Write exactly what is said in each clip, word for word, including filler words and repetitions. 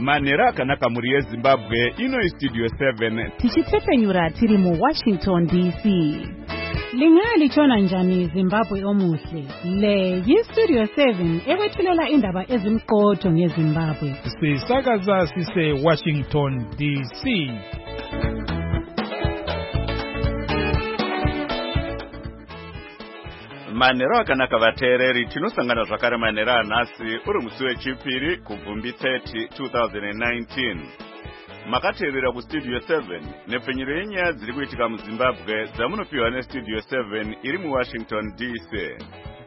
Manera akanaka muri yeZimbabwe ino istudio seven. Tichitepfenyura tiri mu Washington D C. Lingalitshona njani Zimbabwe omuhle? Le yistudio seven ekwethulela indaba ezimqotho ngeZimbabwe. Sisakaza sise Washington D C. Manera akanaka vateereri tinosangana zvakare manera anhasi uri musi wechipiri kubvumbi thirty twenty nineteen. Makateerera kustudio seven nepfenyuro yenyaya dziri kuitika muZimbabwe dzamunopiwa nestudio seven iri muWashington D C.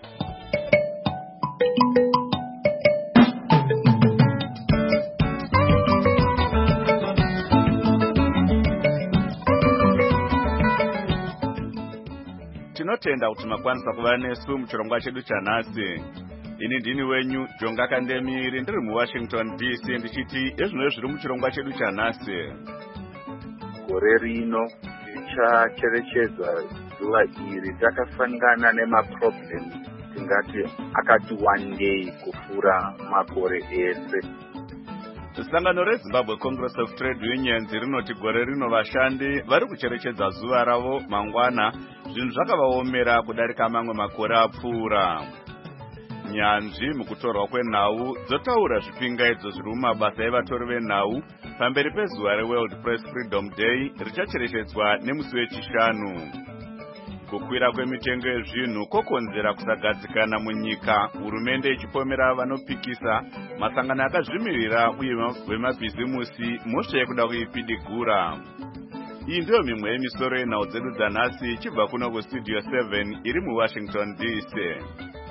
Tinotenda kuti makwanisa kuva nesu muchirongwa chedu chanhasi. Ini ndini wenyu Jonga Kandemiri ndiri muWashington D C ndichiti ezvino zviri muchirongwa chedu chanhasi. Gore rino tichacherechedza zuva iri takasangana nemaproblem tingati akati wandei kupfuura makore ese. Sangano reZimbabwe Congress of Trade Unions rinoti gore rino vashandi vari kucherechedza zuva ravo mangwana zvinhu zvakavaomera kudarika mamwe makore apfuura. Nyanzvi mukutorwa kwenhau dzotaura zvipingaidzo zviri mumabasa evatori venhau pamberi pezuva reWorld Press Freedom Day richacherechedzwa nemusi wechishanu. Kukwira kwemitengo yezvinhu kokonzera kusagadzikana munyika, hurumende ichipomera vanopikisa, masangano akazvimirira uye vemabhizimusi mhosva yekuda kuipidigura. Iyi ndiyo mimwe yemisoro yenhau dzedu dzanhasi ichibva kuno kustudio seven iri muWashington D C.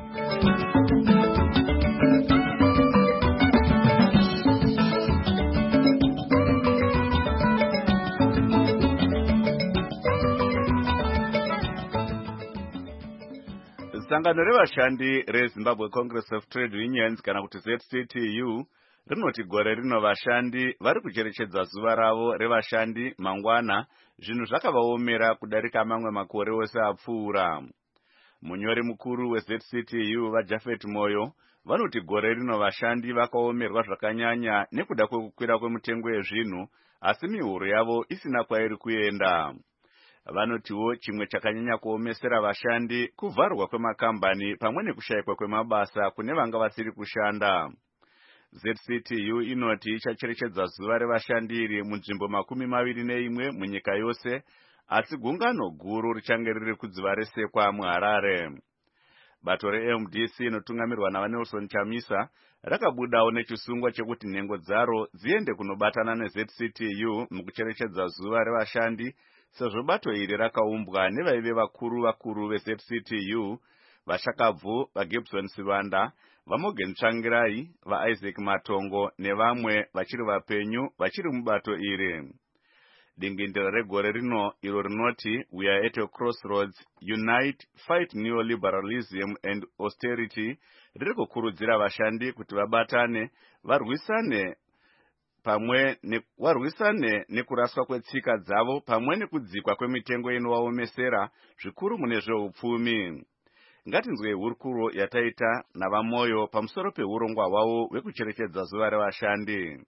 Sangano revashandi reZimbabwe Congress of Trade Unions kana kuti Z C T U rinoti gore rino vashandi vari kucherechedza zuva ravo revashandi mangwana zvinhu zvakavaomera kudarika mamwe makore ose apfuura. Munyori mukuru weZ C T U vaJafet Moyo vanoti gore rino vashandi vakaomerwa zvakanyanya nekuda kwekukwira kwemutengo yezvinhu asi mihuro yavo isina kwairi kuenda. Vanotiwo chimwe chakanyanya kuomesera vashandi kuvharwa kwemakambani pamwe nekushayikwa kwemabasa kune vanga vasiri kushanda. Z C T U inoti ichacherechedza zuva revashandi iri munzvimbo makumi maviri neimwe munyika yose, asi gungano guru richange riri kudziva resekwa muHarare. Bato reM D C inotungamirwa naVanelson Chamisa rakabudawo nechisungwa chekuti nhengo dzaro dziende kunobatana neZ C T U mukucherechedza zuva revashandi, sezvo bato iri rakaumbwa nevaive vakuru vakuru veZ C T U, vaShakabvu, vaGibson Sivanda, vaMorgan Tsvangirai, vaIsaac Matongo nevamwe vachiri vapenyu vachiri mubato iri. Dingindiro regore rino iro rinoti We are at a crossroads, unite, fight neoliberalism and austerity riri kukurudzira vashandi kuti vabatane varwisane pamwe ne, varwisane nekuraswa kwetsika dzavo pamwe nekudzikwa kwemitengo inovaomesera zvikuru mune zveupfumi. Ngatinzwe hurukuro yataita navaMoyo pamusoro peurongwa hwavo hwekucherechedza zuva revashandi.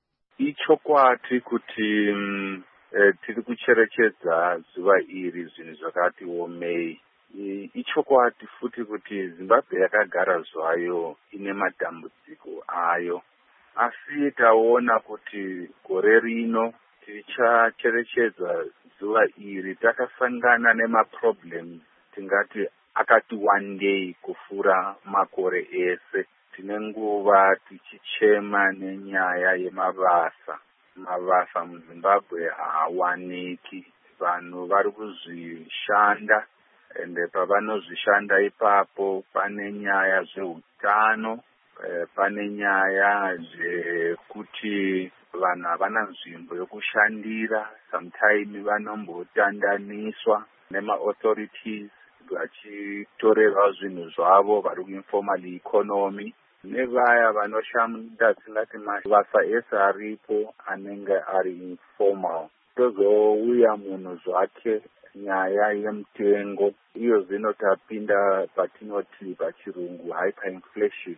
Ichokwati kuti mm, e, tiri kucherechedza zuva iri zvinhu zvakati omei. Ichokwati futi kuti Zimbabwe yakagara zvayo ine matambudziko ayo. Asi taona kuti gore rino tichacherechedza zuva iri takasangana nemaproblem tingati akati wandei kupfuura makore ese. Tine nguva tichichema nenyaya yemabasa. Mabasa muZimbabwe haawaniki. Vanhu vari kuzvishanda ende pavanozvishanda ipapo pane nyaya zveutano, pane nyaya zvekuti vanhu havana nzvimbo yokushandira. Sometime vanombotandaniswa nema-authorities vachitorerwa zvinhu zvavo vari kuinformal economy. Nevaya vanoshanda tingati mabasa ese aripo anenge ari informal. Tozouya munhu zvake nyaya yemutengo iyo zvino tapinda patinoti pachirungu hyperinflation.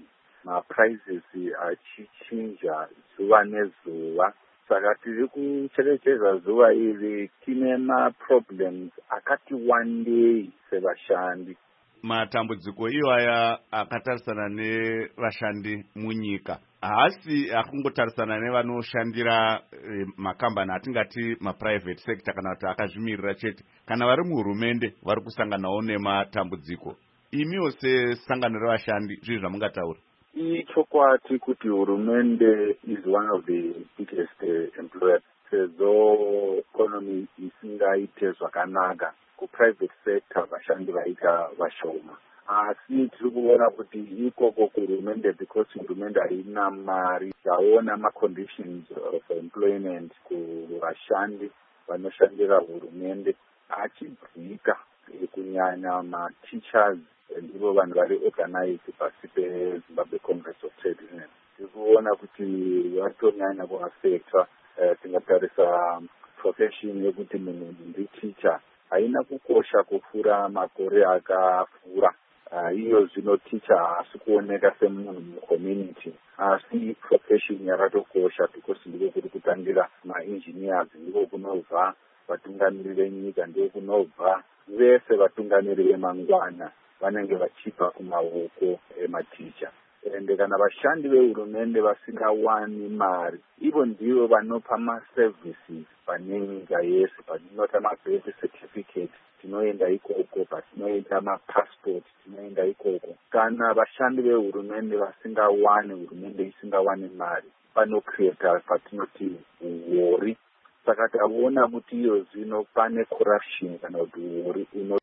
maprizes achichinja zuva nezuva. Saka tiri kucherechedza zuva iri tine maproblems akati wandei sevashandi. Matambudziko iwaya akatarisana nevashandi munyika haasi akungotarisana nevanoshandira eh, makambani atingati maprivate sector kana kuti akazvimirira chete, kana vari muhurumende vari kusanganawo nematambudziko. Imiwo sesangano revashandi zvii zvamungataura? Ichokwati kuti hurumende is one of the biggest uh, employers. Sezvo economy isingaite zvakanaka kuprivate sector vashandi vaita vashoma. Asi tiri kuona kuti ikoko kuhurumende because hurumende haina mari yaona maconditions of employment kuvashandi vanoshandira hurumende achidzika, kunyanya mateachers ndivo vanhu vari organized pasi peZimbabwe Congress of Trade Unions. Tiri kuona kuti vatonyanya kuafecta. Tingatarisa profession yekuti munhu nditeacher haina kukosha kufura makore akafura. Iyo zvino teacher haasi kuoneka semunhu mucommunity, asi profession yakatokosha because ndiko kuri kutangira maengineers, ndiko kunobva vatungamiri venyika, ndiko kunobva vese vatungamiri vemangwana vanenge vachibva kumaoko ematicha. Ende kana vashandi vehurumende vasingawani mari, ivo ndivo vanopa maservices pane nyika yese. Patinota mabirth certificate tinoenda ikoko, patinoenda mapassport tinoenda ikoko. Kana vashandi vehurumende vasingawani, hurumende isingawani mari, panocreata patinoti uori. Saka taona kuti iyo zvino pane corruption kana kuti uori uno.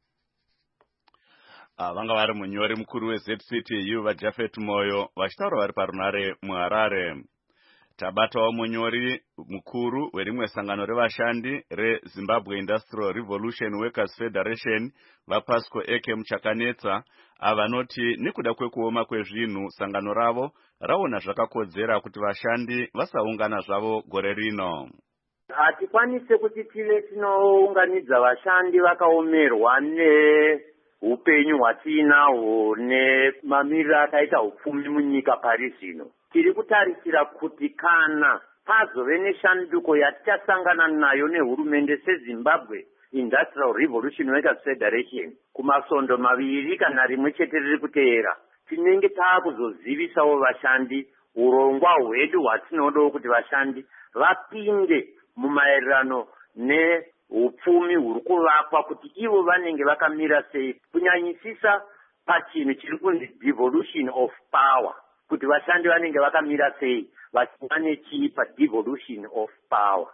Uh, vanga vari munyori mukuru weZ C T U vaJafet Moyo vachitaura vari parunare muHarare. Tabatawo munyori mukuru werimwe sangano revashandi reZimbabwe Industrial Revolution Workers Federation vaPasco Eke Muchakanetsa avanoti nekuda kwekuoma kwezvinhu sangano ravo raona zvakakodzera kuti vashandi vasaungana zvavo gore rino. Hatikwanise kuti tive tinounganidza vashandi vakaomerwa ne upenyu hwatinahwo nemamiriro akaita upfumi munyika pari zvino. Tiri kutarisira kuti kana pazove neshanduko yatichasangana nayo nehurumende seZimbabwe Industrial Revolution Workers Federation kumasondo maviri kana rimwe chete riri kuteera, tinenge taakuzozivisawo vashandi urongwa hwedu hwatinodawo kuti vashandi vapinde mumaererano ne upfumi huri kuvakwa, kuti ivo vanenge vakamira sei, kunyanyisisa pachinhu chiri kunzi devolution of power, kuti vashandi vanenge vakamira sei vachiva nechii padevolution of power.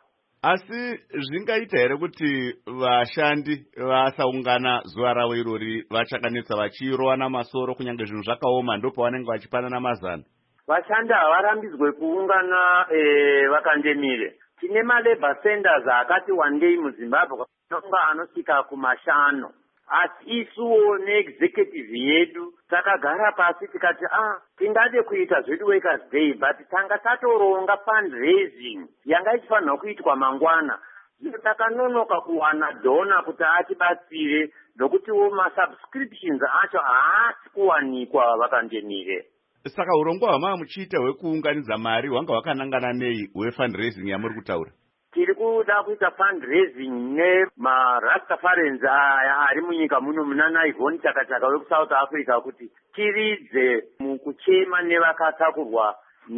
Asi zvingaita here kuti vashandi vasaungana zuva ravo irori vachakanetsa vachirowana masoro kunyange zvinhu zvakaoma ndopavanenge vachipanana mazano? Vashandi havarambidzwe kuungana e, vakandemire. Tine malabor centers akati wandei muZimbabwe anonga anosvika kumashanu. Asi isuwo neexecutive yedu takagara pasi tikati ah tingade kuita zvedu Workers Day, but tanga tatoronga fundraising yanga ichifanirwa kuitwa mangwana. Zvino takanonoka kuwana dona kuti atibatsire, nokutiwo masubscriptions acho haasi kuwanikwa vakandemire. Saka urongwa hwama muchiita hwekuunganidza mari hwanga hwakanangana nei hwefundraising yamuri kutaura? Tiri kuda kuita fundraising nemarastafarians aya ari munyika muno muna Naivon Chakachaka wekuSouth Africa kuti tiridze mukuchema nevakatakurwa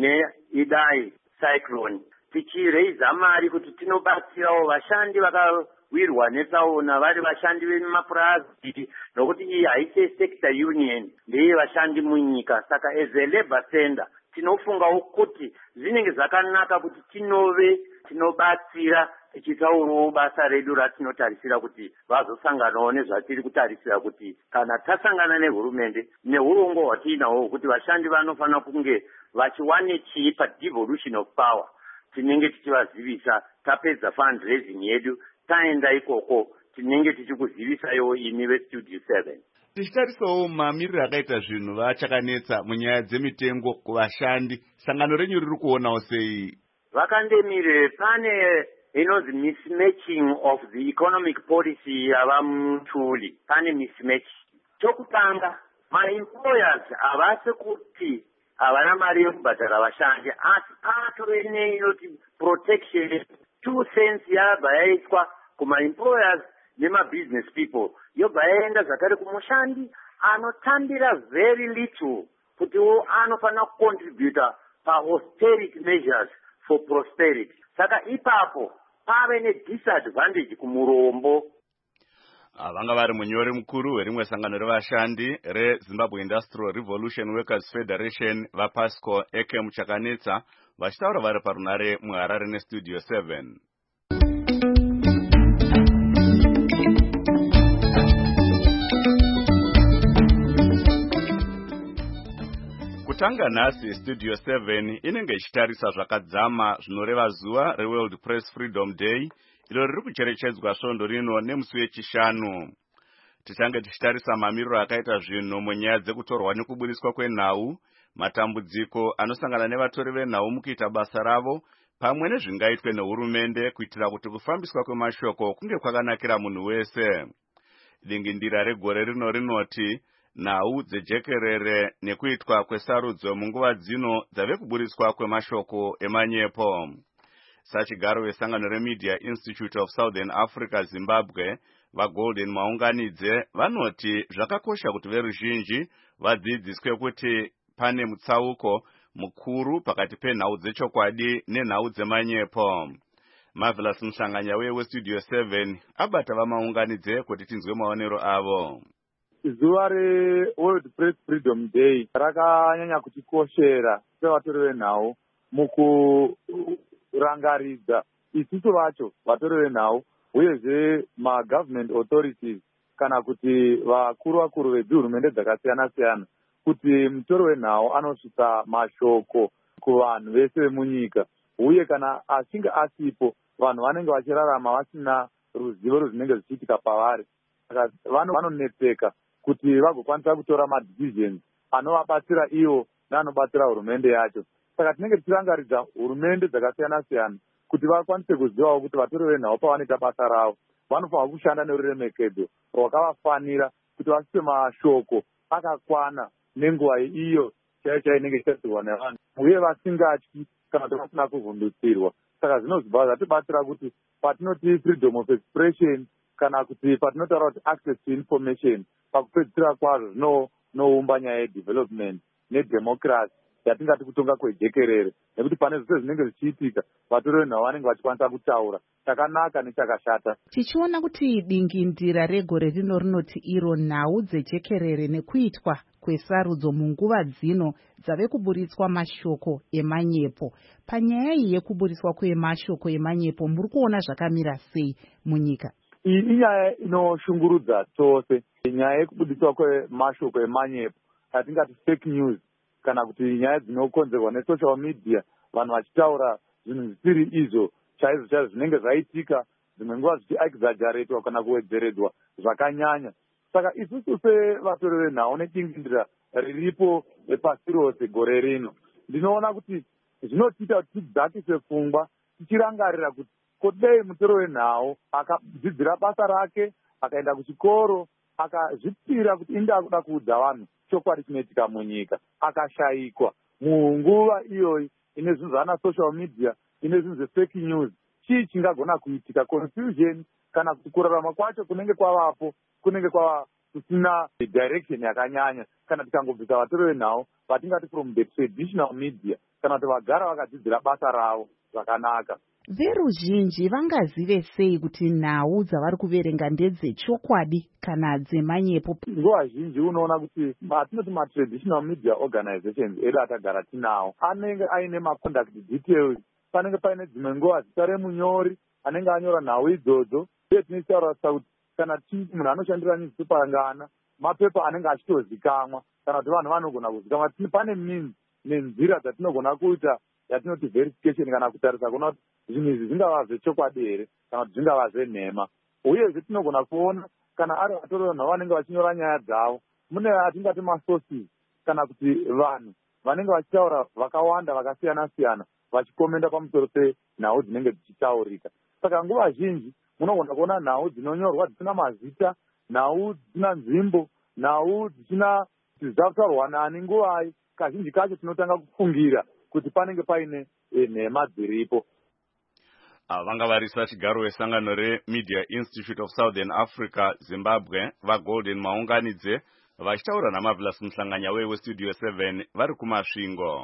neidai cyclone, tichireiza mari kuti tinobatsirawo vashandi vakawirwa netsaona vari vashandi vemapurazi, nokuti iyi haisi sector union ndeye vashandi munyika. Saka as a labor center tinofungawo kuti zvinenge zvakanaka kuti tinove tinobatsira tichitaurawo basa redu ratinotarisira kuti vazosanganawo nezvatiri kutarisira kuti kana tasangana nehurumende neurongwa hwatiinahwo kuti vashandi vanofanira kunge vachiwane chii padevolution of power, tinenge tichivazivisa. Tapedza fundraising yedu taenda ikoko tinenge tichikuzivisaiwo imi vestudio seven. Tichitarisawo mamiriro akaita zvinhu vachakanetsa munyaya dzemitengo kuvashandi, sangano renyu riri kuonawo sei? Vakandemire pane inonzi mismatching of the economic policy yavamutuli. Pane mismatch. Chokutanga, maemployers havasi kuti havana mari yekubhadhara vashandi, asi patove neinoti protection two cents yabva yaiswa kumaemployers nemabusiness people, yobva yaenda zvakare kumushandi anotambira very little kutiwo anofanira kucontributa pa-austerity measures for prosperity. Saka ipapo pave ne-disadvantage kumurombo. Vanga vari munyori mukuru werimwe sangano revashandi reZimbabwe Industrial Revolution Workers Federation vaPasco Eke Muchakanetsa vachitaura vari parunare muHarare neStudio seven. Kutanga nhasi Studio seven inenge ichitarisa zvakadzama zvinoreva zuva reWorld Press Freedom Day iro riri kucherechedzwa svondo rino nemusi wechishanu. Tichange tichitarisa mamiriro akaita zvinhu munyaya dzekutorwa nekuburiswa kwenhau, matambudziko anosangana nevatori venhau mukuita basa ravo, pamwe nezvingaitwe nehurumende kuitira kuti kufambiswa kwemashoko kunge kwakanakira munhu wese. Dingindira regore rino rinoti nhau dzejekerere nekuitwa kwesarudzo munguva dzino dzave kuburiswa kwemashoko emanyepo. Sachigaro wesangano reMedia Institute of Southern Africa Zimbabwe vaGolden Maunganidze vanoti zvakakosha kuti veruzhinji vadzidziswe kuti pane mutsauko mukuru pakati penhau dzechokwadi nenhau dzemanyepo. Marvelous Mshanganya weStudio seven abata vamaunganidze kuti tinzwe maonero avo. Zuva reWorld Press Freedom Day rakanyanya kutikoshera sevatori venhau mukurangaridza isusu vacho vatori venhau uyezve magovernment authorities kana kuti vakuru vakuru vedzihurumende dzakasiyana siyana kuti mutori wenhau anosvitsa mashoko kuvanhu vese vemunyika, uye kana achinge asipo vanhu vanenge vachirarama vasina ruzivo rwezvinenge zvichiitika pavari. Saka vanonetseka kuti vagokwanisa kutora madecisions anovabatsira ivo neanobatsira hurumende yacho. Saka tinenge tichirangaridza hurumende dzakasiyana siyana kuti vakwanise kuzivawo kuti vatori venhau pavanoita basa ravo vanofanira kushanda neruremekedzo rwakavafanira kuti vasipe mashoko akakwana nenguva iyo chaiyo chaiyo inenge ichitarwa nevanhu, uye vasingatyi kana kuti vasina kuvhundutsirwa. Saka zvinozibva zvatibatsira kuti patinoti freedom of expression kana kuti patinotaura kuti access to information, pakupedzisira kwazvo zvinoumba nyaya yedevelopment nedemocracy yatingati kutonga kwejekerere, nekuti pane zvose zvinenge zvichiitika vatori venhau vanenge vachikwanisa kutaura chakanaka nechakashata. Tichiona kuti dingindira regore rino rinoti iro nhau dzejekerere nekuitwa kwesarudzo munguva dzino dzave kuburitswa mashoko emanyepo. Panyaya iyi yekuburiswa kwemashoko emanyepo muri kuona zvakamira sei munyika? Iyi inyaya inoshungurudza tose, nyaya yekubudiswa kwemashoko emanyepo atingati fake news, kana kuti nyaya dzinokonzerwa nesocial media, vanhu vachitaura zvinhu zvisiri izvo chaizvo chaizvo zvinenge zvaitika, dzimwe nguva zvichiexaggeratwa kana kuwedzeredzwa zvakanyanya. Saka isusu sevatori venhau nedingindira riripo pasi rose gore rino, ndinoona kuti zvinotiita kuti tidzakise pfungwa tichirangarira kuti kodei mutori wenhau akadzidzira basa rake, akaenda kuchikoro, akazvipira kuti inda kuda kuudza vanhu chokwadi chinoitika munyika, akashayikwa munguva iyoyi ine zvinhu zvana social media, ine zvinhu zvefake news, chii chingagona kuitika? Confusion kana kuti kurarama kwacho kunenge kwavapo kunenge kwava kusina direction yakanyanya, kana tikangobvisa vatori venhau vatingati from the traditional media, kana kuti vagara vakadzidzira basa ravo zvakanaka. Veruzhinji vangazive sei kuti nhau dzavari kuverenga ndedzechokwadi kana dzemanyepo? Nguva zhinji unoona kuti atinoti matraditional media organizations edu atagara tinawo anenge aine maconduct details. Panenge paine dzimwe nguva zita remunyori anenge anyora nhau idzodzo, uye tinotaurasa kuti kana munhu anoshandira newspaper ngana mapepa anenge achitozikamwa, kana kuti vanhu vanogona kuzikamwa. Pane means nenzira dzatinogona kuita yatinoti verification kana kutarisa kuona kuti zvinhu izvi zvingava zvechokwadi here kana kuti zvingava zvenhema. Uyezve tinogona kuona kana ari vatori venhau vanenge vachinyora nyaya dzavo, mune atingati masources kana kuti vanhu vanenge vachitaura vakawanda vakasiyana siyana vachikomenda pamusoro penhau dzinenge dzichitaurika. Saka nguva zhinji munogona kuona nhau dzinonyorwa dzisina mazita, nhau dzisina nzvimbo, nhau dzisina kuti zvakutaurwa nani nguvai, kazhinji kacho tinotanga kufungira kuti panenge paine nhema dziripo. vanga varisa chigaro wesangano reMedia Institute of Southern Africa Zimbabwe vaGolden Maunganidze vachitaura naMarvelous Muhlanganya weStudio seven vari kumasvingo.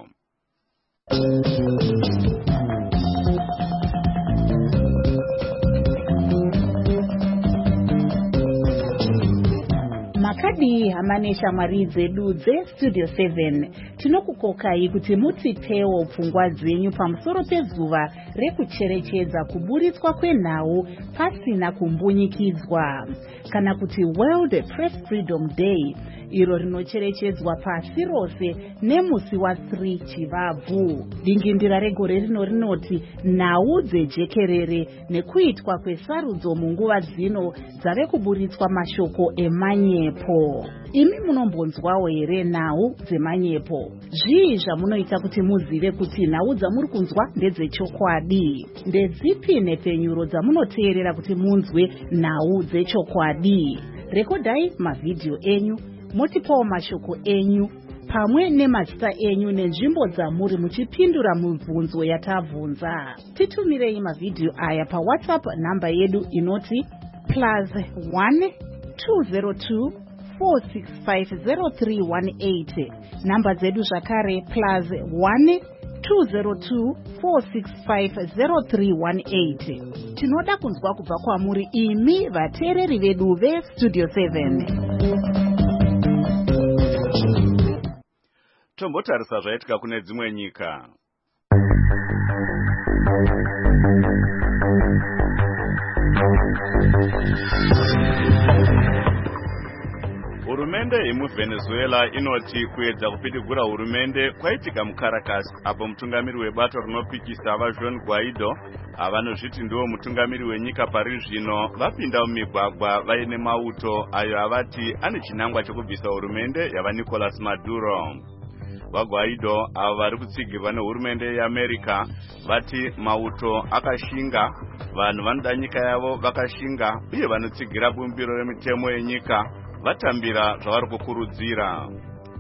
Makadi hamanesha mari dzedu dzeStudio seven tinokukokai kuti mutipewo pfungwa dzenyu pamusoro pezuva rekucherechedza kuburitswa kwenhau pasina kumbunyikidzwa, kana kuti World Press Freedom Day, iro rinocherechedzwa pasi rose nemusi wa3 Chivabvu. Dingindira regore rino rinoti nhau dzejekerere nekuitwa kwesarudzo munguva dzino dzave kuburitswa mashoko emanyepo. Imi munombonzwawo here nhau dzemanyepo? Zvii zvamunoita kuti muzive kuti nhau dzamuri kunzwa ndedzechokwadi? Ndedzipi nepfenyuro dzamunoteerera kuti munzwe nhau dzechokwadi? Rekodai mavhidhiyo enyu, motipawo mashoko enyu pamwe nemazita enyu nenzvimbo dzamuri muchipindura mibvunzo yatabvunza. Titumirei mavhidhiyo aya paWhatsApp namba yedu inoti plus one two zero two four six five zero three one eight. Namba dzedu zvakare plus one two zero two four six five zero three one eight. Tinoda kunzwa kubva kwamuri imi vateereri vedu veStudio seven. Tombotarisa zvaitika kune dzimwe nyika. Hurumende yemuVenezuela inoti kuedza kupitigura hurumende kwaitika muCaracas apo mutungamiri webato rinopikisa vaJuan Guaido avanozviti ndiwo mutungamiri wenyika pari zvino vapinda mumigwagwa vaine mauto ayo avati ane chinangwa chekubvisa hurumende yavaNicolas Maduro. VaGuaido avo vari kutsigirwa nehurumende yeAmerica vati mauto akashinga, vanhu vanoda nyika yavo vakashinga uye vanotsigira bumbiro remitemo yenyika vatambira zvavari kukurudzira.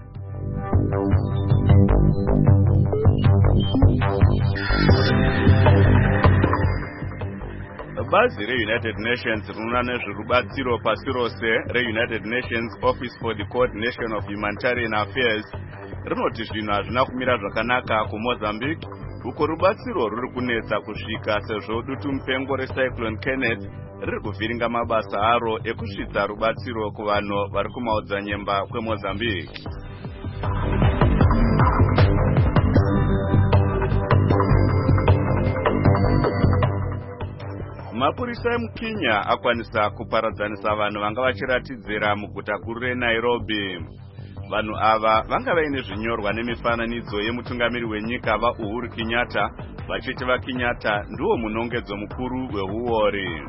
Bazi reUnited Nations rinoona nezverubatsiro pasi rose reUnited Nations Office for the Coordination of Humanitarian Affairs rinoti zvinhu hazvina kumira zvakanaka kuMozambique, uko rubatsiro ruri kunetsa kusvika sezvo dutu mupengo reCyclone Kenneth riri kuvhiringa mabasa aro ekusvitsa rubatsiro kuvanhu vari kumaodzanyemba kweMozambique. Mapurisa emuKenya akwanisa kuparadzanisa vanhu vanga vachiratidzira muguta guru reNairobi. Vanhu ava vanga vaine zvinyorwa nemifananidzo yemutungamiri wenyika vaUhuru Kenyatta vachiti vaKenyatta ndiwo munongedzo mukuru wehuori.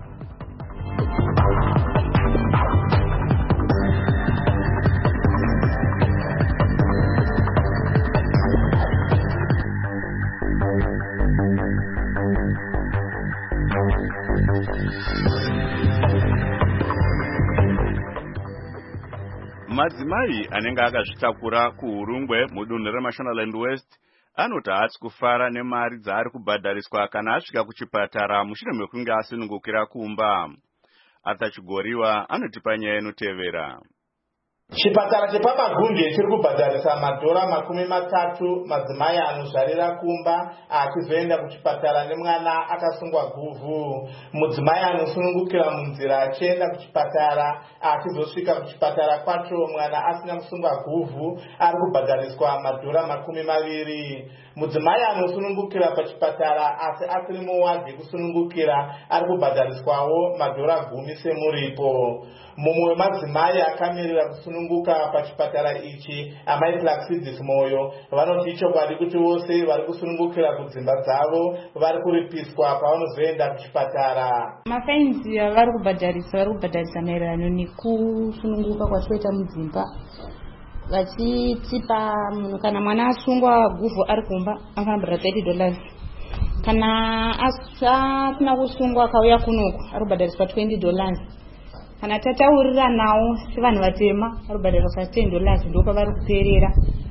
Madzimai anenge akazvitakura kuHurungwe mudunhu reMashonaland West anoti haasi kufara nemari dzaari kubhadhariswa kana asvika kuchipatara mushure mekunge asunungukira kumba. Atachigoriwa anotipa nyaya inotevera. Chipatara chepamagunje chiri kubhadharisa madhora makumi matatu madzimai anozvarira kumba achizoenda kuchipatara nemwana akasungwa guvhu. Mudzimai anosunungukira munzira achienda kuchipatara achizosvika kuchipatara kwacho mwana asina kusungwa guvhu ari kubhadhariswa madhora makumi maviri. Mudzimai anosunungukira pachipatara asi asiri muwadhi kusunungukira ari kubhadhariswawo madhora gumi semuripo. Mumwe wemadzimai akamirira kusununguka pachipatara ichi, amai Placidis Moyo, vanoti ichokwadi kuti vose vari kusunungukira kudzimba dzavo vari kuripiswa pavanozoenda kuchipatara. Mafainzi vari kubhadharisa vari kubhadharisa maererano nekusununguka kwatinoita mudzimba. Vachitipa munhu kana mwana asungwa guvhu ari kumba anofana thirty dollars. Kana asina kusungwa akauya kunoku ari kubhadhariswa twenty dollars. Kana tataurira nawo sevanhu vatema ari kubhadhariswa ten dollars ndipo pavari kuteerera.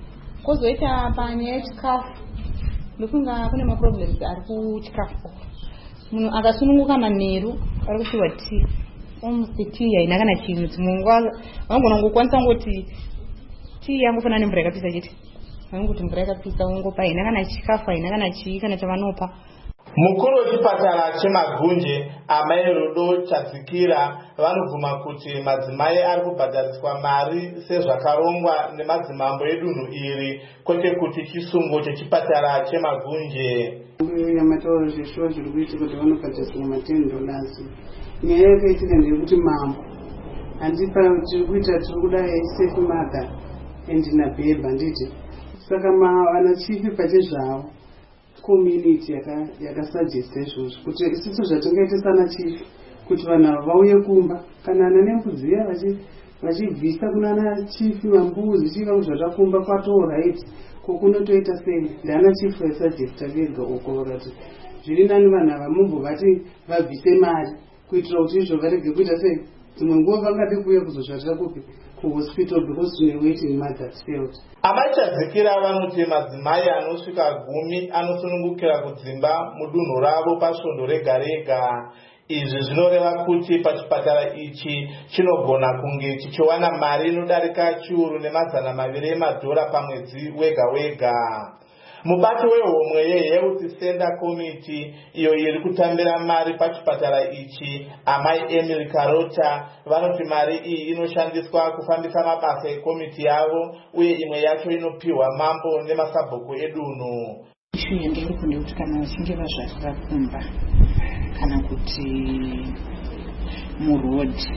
Kwozoita panyaya yechikafu, ndofunga kune maproblems ari kuchikafu. Munhu akasununguka manheru ari kupiwa tea, almost tea haina kana chinhu. Dzimwe nguva vangogona kungokwanisa kungoti tea yangofanana nemvura yakapisa chete, vangoti mvura yakapisa wongopa, haina kana chikafu, haina kana chii kana chavanopa. Mukuru wechipatara cheMagunje Amai Rudo Chadzikira vanobvuma kuti madzimai ari kubhadhariswa mari sezvakarongwa nemadzimambo edunhu iri, kwete kuti chisungo chechipatara cheMagunje. Yamataura zveshuwa zviri kuitika kuti vanobhadhariswa mateni dolasi. Nyaya yakaitika ndeyekuti mambo handipa tiri kuita tiri kuda safe mother and nabhebha nditi. Saka vana chifi pachezvavo community yakasuggesta izvozvo kuti isiso zvatingaita sana chief kuti vanhu ava vauye kumba kana ana nembudzi iya vachibvisa kunana chief vambuzi chiva zvatakumba kwatoraight kokunotoita sei ndana chief vaisuggesta vega uko vakati zviri nani vanhu ava mumbovati vabvise mari kuitira kuti izvo varege kuita sei dzimwe nguva vangade kuuya kuzozvatira kupi kuhospital because tine waiting mothers field. Amai Chadzikira vanoti madzimai anosvika gumi anosunungukira kudzimba mudunhu ravo pasvondo rega rega. Izvi zvinoreva kuti pachipatara ichi chinogona kunge chichiwana mari inodarika chiuru nemazana maviri emadhora pamwedzi wega wega. Mubati wehomwe yeHealth Center Committee iyo iri kutambira mari pachipatara ichi, Amai Emily Karota, vanoti mari iyi inoshandiswa kufambisa mabasa ekomiti yavo uye imwe yacho inopiwa mambo nemasabhuku edunhu. Ishu yendiri kunde kuti kana vachinge vazvarira kumba kana kuti murodhi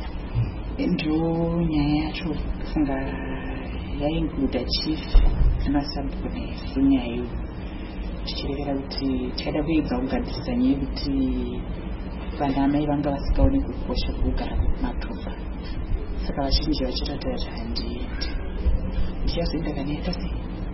ndo nyaya yacho kufunga yainguda chief nemasabhuku nefunya iyo tichirevera kuti tikada kuedza kugadzirisa nyaya yekuti vana amai vanga vasikaoni kukosha kugara kumatuva, saka vazhinji vachirata kuti handiendi ndichazoenda kana yaita sei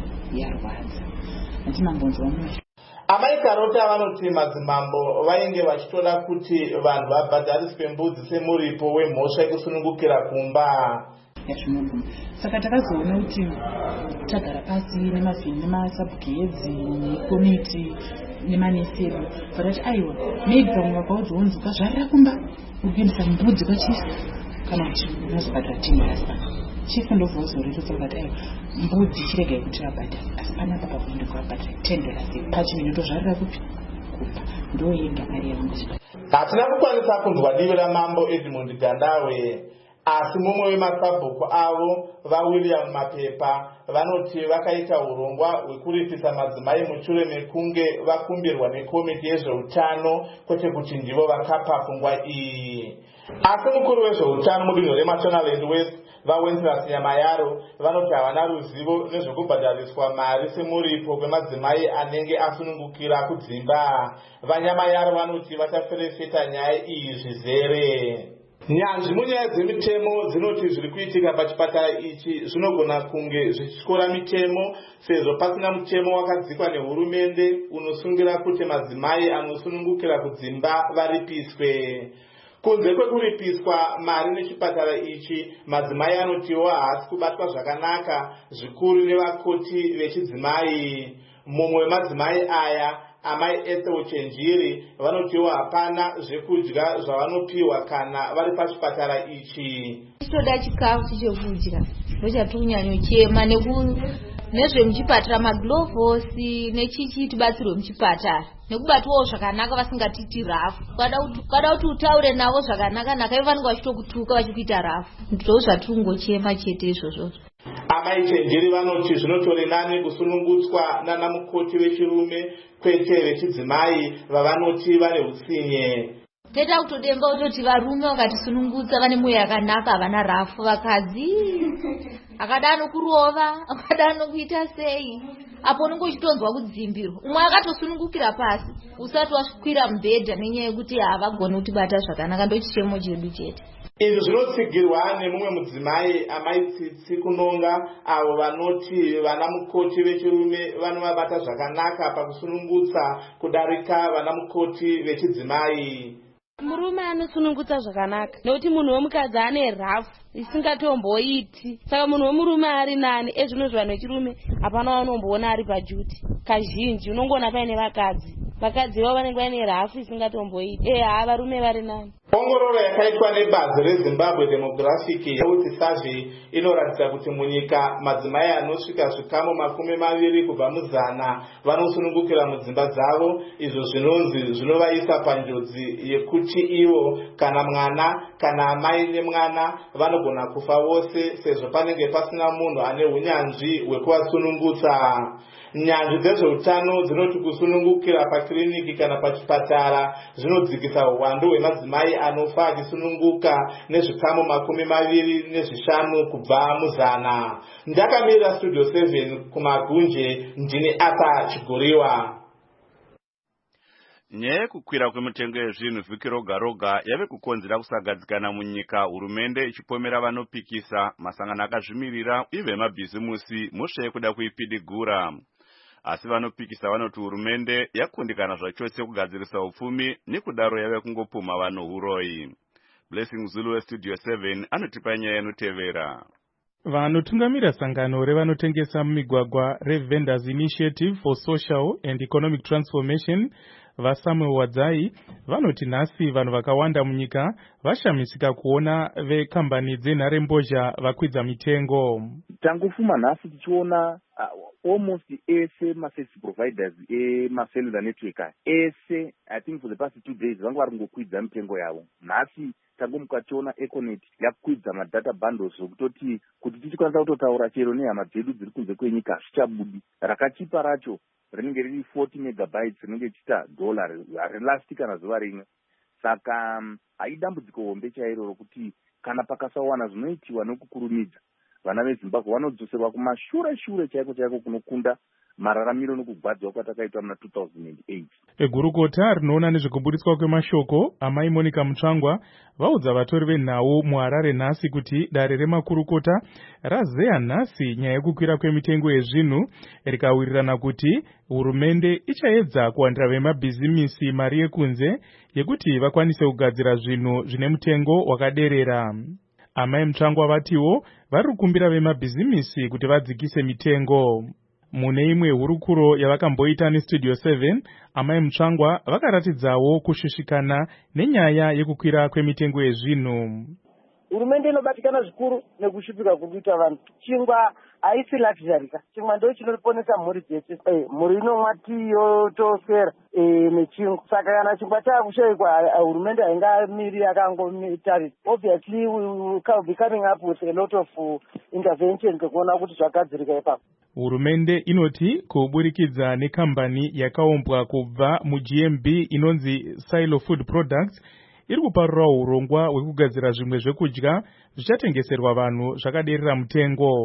yarwadza handimambonzwa muzvo. Amai Karota vanoti madzimambo vainge vachitoda kuti vanhu vabhadhariswe mbudzi semuripo wemhosva yekusunungukira kumba. Yazvinobvuma. Saka takazoona kuti tagara pasi nemavhini nemasabhugedzi nekomiti nemaneseri vakati aiwa maybe vamwe vakaudza unzi ukazvarira kumba ukuendesa mbudzi kwachifu kana kuti unozobhadhara tendorasa. Chifu ndovhozoreresa vakati aiwa mbudzi chirega yekuti vabhadhara asi panapa pakuenda kuvabhadhara tendorasi pachimwe ndotozvarira kupi kupa ndoyenga mari yavangochibhadhara. Hatina kukwanisa kunzwa divi ramambo Edmund Gandawe, asi mumwe wemasabhuku avo vaWilliam Mapepa vanoti vakaita urongwa hwekuripisa madzimai mushure mekunge vakumbirwa nekomiti yezveutano kwete kuti ndivo vakapa pfungwa iyi. Asi mukuru wezveutano mudunhu reMashonaland West vaWenceslas Nyamayaro vanoti havana ruzivo nezvekubhadhariswa mari semuripo kwemadzimai anenge asunungukira kudzimba. VaNyamayaro vanoti vachaferefeta nyaya iyi zvizere. Nyanzvi munyaya dzemitemo dzinoti zviri kuitika pachipatara ichi zvinogona kunge zvichityora mitemo sezvo pasina mutemo wakadzikwa nehurumende unosungira kuti madzimai anosunungukira kudzimba varipiswe. Kunze kwekuripiswa mari nechipatara ichi, madzimai anotiwo haasi kubatwa zvakanaka zvikuru nevakoti vechidzimai. Mumwe wemadzimai aya, Amai Ethel Chenjiri, vanotiwo hapana zvekudya zvavanopiwa kana vari pachipatara ichi. Toda chikafu chekudya ndochatikunyanyochema nezvemuchipatara maglovosi nechichi tibatsirwe muchipatara nekubatwawo zvakanaka vasingatiti rafu. Kada kuti utaure navo zvakanaka naka ivo vanenge vachitokutuka vachikuita rafu. Ndo zvatikungochema chete izvozvo. Amai Chenjiri vanoti zvinotori nani kusunungutswa nana mukoti vechirume kwete vechidzimai vavanoti vane utsinye. Teta kutodemba kutoti varume vakatisunungutsa vane mwoyo yakanaka havana rafu, vakadzi akadano kurova akadano kuita sei apo unenge uchitonzwa kudzimbirwa. Umwe akatosunungukira pasi usati wasvika mubhedha nenyaya yekuti havagoni kutibata zvakanaka. Ndo chichemo chedu chete. Izvi zvinotsigirwa nemumwe mudzimai Amai Tsitsi Kunonga avo vanoti vana mukoti vechirume vanovabata zvakanaka pakusunungutsa kudarika vana mukoti vechidzimai. murume anosunungutsa zvakanaka nekuti munhu wemukadzi ane rhafu isingatomboiti. Saka munhu wemurume ari nani ezvino zvanhu vechirume hapana wanomboona ari pajuti. Kazhinji unongoona paine vakadzi vakadzi vavo vanenge vaine rhafu isingatomboiti. E haa varume vari nani. Ongororo yakaitwa nebazi reZimbabwe Demographic Health Survey inoratidza kuti munyika madzimai anosvika zvikamu makumi maviri kubva muzana vanosunungukira mudzimba dzavo, izvo zvinonzi zvinovaisa panjodzi yekuti ivo kana mwana kana amai nemwana vanogona kufa vose sezvo panenge pasina munhu ane unyanzvi hwekuvasunungutsa. Nyanzvi dzezveutano dzinoti kusunungukira pakiriniki kana pachipatara zvinodzikisa uwandu hwemadzimai anofa achisununguka nezvikamu makumi maviri nezvishanu kubva muzana. Ndakamirira studio seven kumagunje, ndini apa Chigoriwa. Nyaya yekukwira kwemitengo yezvinhu vhiki roga roga yave kukonzera kusagadzikana munyika, hurumende ichipomera vanopikisa, masangano akazvimirira uye vemabhizimusi mushe yekuda kuipidigura. Asi vanopikisa vanoti hurumende yakundikana zvachose kugadzirisa upfumi, nekudaro yave kungopumha vanhu uroi. Blessing Zulu weStudio seven anotipa nyaya inotevera. Vanotungamira sangano revanotengesa mumigwagwa reVendors Initiative for Social and Economic Transformation vaSamuel Wadzai vanoti nhasi vanhu vakawanda munyika vashamisika kuona vekambani dzenharembozha vakwidza mitengo. Tangofuma nhasi tichiona uh, almost ese maservice providers emacellular network ese I think for the past two days vanga vari kungokwidza mitengo yavo. Nhasi tangomuka tiona Econet yakwidza madata bundles zvokutoti kuti tichikwanisa kutotaura chero nehama dzedu dziri kunze kwenyika hazvichabudi. Rakachipa racho rinenge riri forty megabytes rinenge chita dollar harilast kana zuva rimwe. Saka haidambudziko hombe chairo rokuti kana pakasawana zvinoitiwa nokukurumidza vana veZimbabwe vanodzoserwa kumashure shure chaiko chaiko kunokunda mararamiro nokugwadzwa kwatakaitwa muna two thousand eight. Egurukota rinoona nezvekuburitswa kwemashoko amai Monica Mutsvangwa vaudza vatori venhau muHarare nhasi kuti dare remakurukota razeya nhasi nyaya yekukwira kwemitengo yezvinhu rikawirirana kuti hurumende ichaedza kuwandira vemabhizimisi mari yekunze yekuti vakwanise kugadzira zvinhu zvine mutengo wakaderera. Amai Mutsvangwa vatiwo vari kukumbira vemabhizimisi kuti vadzikise mitengo. Mune imwe hurukuro yavakamboita neStudio seven, amai Mutsvangwa vakaratidzawo kushushikana nenyaya yekukwira kwemitengo yezvinhu. Hurumende inobatikana zvikuru nekushupika kuita vanhu. Chingwa haisi luxury, chingwa ndo chinoponesa mhuri dzese. Eh, mhuri inomwa tiyo toswera eh nechingwa. Saka kana chingwa chakushaikwa hurumende haingamiri yakangotarisa. Obviously we will be coming up with a lot of uh, intervention kuona kuti zvagadzirika ipapo. Hurumende inoti kuburikidza nekambani yakaumbwa kubva muG M B inonzi Silo Food Products iri kuparura urongwa hwekugadzira zvimwe zvekudya zvichatengeserwa vanhu zvakaderera mutengo.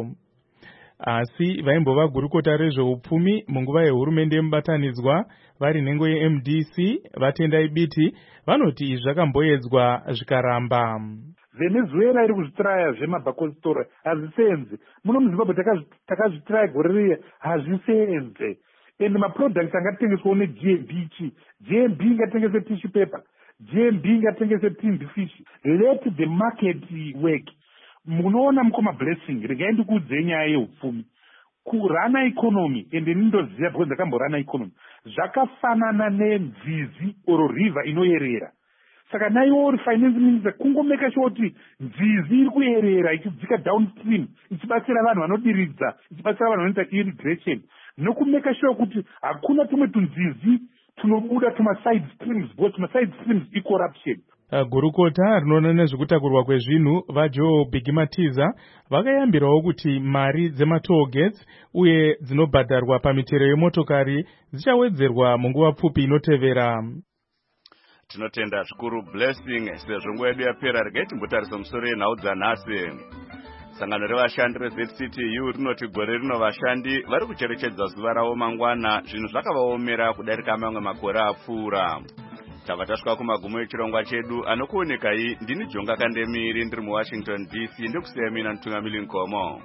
Asi vaimbova gurukota rezveupfumi munguva yehurumende yemubatanidzwa vari nhengo yeM D C vatendai biti vanoti izvi zvakamboedzwa zvikaramba. Venezuela iri kuzvitiraya zvemabhakositora hazvisenze. Muno muZimbabwe takazvitiraya gore riye hazvisenze. Ende maproducts angatengeswawo neG M B ichi. G M B ingatengese tissue paper. G M B ingatengese tinned fish. Let the market work. Munoona mukoma Blessing regaendi kuudze nyaya yeupfumi. Kurana economy ende nindoziva because ndakamborana economy. Zvakafanana nenzizi oro river inoyerera. Saka naiwo finance minister kungomeka sure kuti nzizi iri kuyerera ichidzika downstream ichibatsira vanhu vanodiridza ichibatsira vanhu vanoita irrigation nokumeka sure kuti hakuna tumwe tunzizi tunobuda tumaside streams because tumaside streams icorruption. Gurukota rinoona nezvekutakurwa kwezvinhu vaJoe Bigimatiza vakayambirawo kuti mari dzematoll gates uye dzinobhadharwa pamitero yemotokari dzichawedzerwa munguva pfupi inotevera. Tinotenda zvikuru Blessing sezvo nguva yedu yapera. Regai timbotarisa musoro yenhau dzanhasi. Sangano revashandi reZ C T U rinoti gore rino vashandi vari kucherechedza zuva ravo mangwana, zvinhu zvakavaomera kudarika mamwe makore apfuura. Tava tasvika kumagumo echirongwa chedu. Anokuonekai ndini Jonga Kandemiri ndiri muWashington D C ndikusiya mina Mutungamiri Nkomo.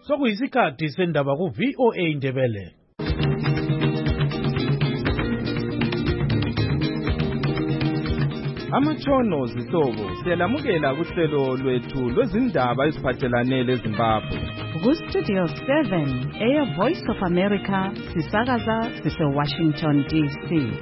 sokuyisikhathi sendaba ku-V O A Ndebele. Amatshono zihlobo siyalamukela kuhlelo lwethu lwezindaba eziphathelane leZimbabwe. Ku-Studio seven, Air Voice of America, sisakaza sise-Washington D C.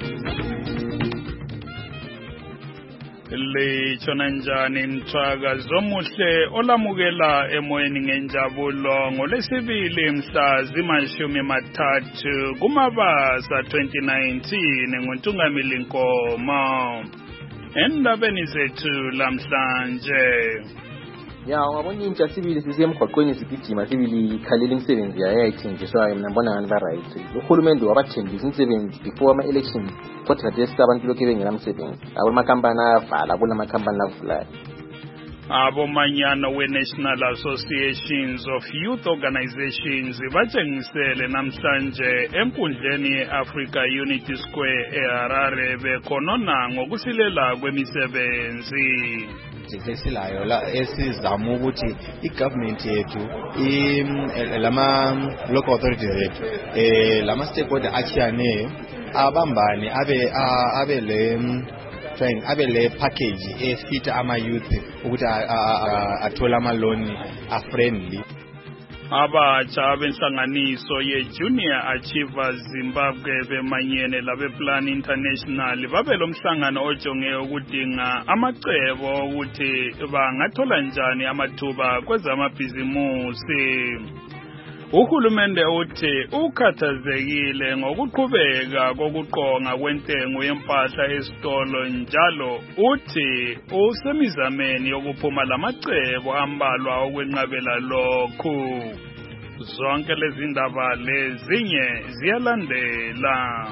Litshona njani mthwaka zomuhle olamukela emoyeni ngenjabulo ngolesibili mhla zimashumi mathathu kumabasa twenty nineteen ngontungamili Nkomo. Endabeni zethu lamhlanje. Ya ngabona intsha sibili sisemgwaqweni sigijima sibili khalele imisebenzi yayo ayithenjiswayo mina ngibona ngani ba right. Uhulumende wabathembisa imisebenzi before ama elections kodwa kade abantu lokho bengena umsebenzi. Abo makampani avala kula makampani avulayo. Abomanyano we-National Associations of Youth Organizations batshengisele namhlanje enkundleni ye-Africa Unity Square eHarare bekhonona ngokusilela kwemisebenzi. Sesilayo la esizama ukuthi igovernment yethu lama local authorities yethu eh lama stakeholder achiyaneyo abambane abe abe le trying abe le package efita ama youth ukuthi athola ama loan a friendly. Abatsha benhlanganiso ye-Junior Achievers Zimbabwe bemanyene labe-Plan International babelo mhlangano ojonge ukudinga amacebo ukuthi bangathola njani amathuba kwezamabhizimusi. Uhulumende uthi ukhathazekile ngokuqhubeka kokuqonga kwentengo yempahla esitolo njalo uthi usemizameni yokuphuma lamacebo ambalwa okwenqabela lokhu. Zonke lezi ndaba lezinye ziyalandela.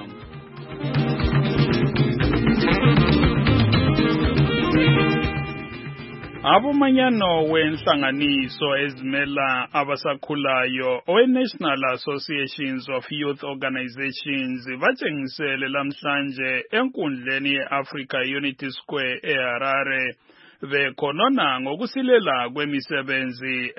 Abomanyano wenhlanganiso ezimela abasakhulayo owe-National Associations of Youth Organizations batshengisele lamhlanje enkundleni ye-Africa Unity Square eHarare bekhonona ngokusilela kwemisebenzi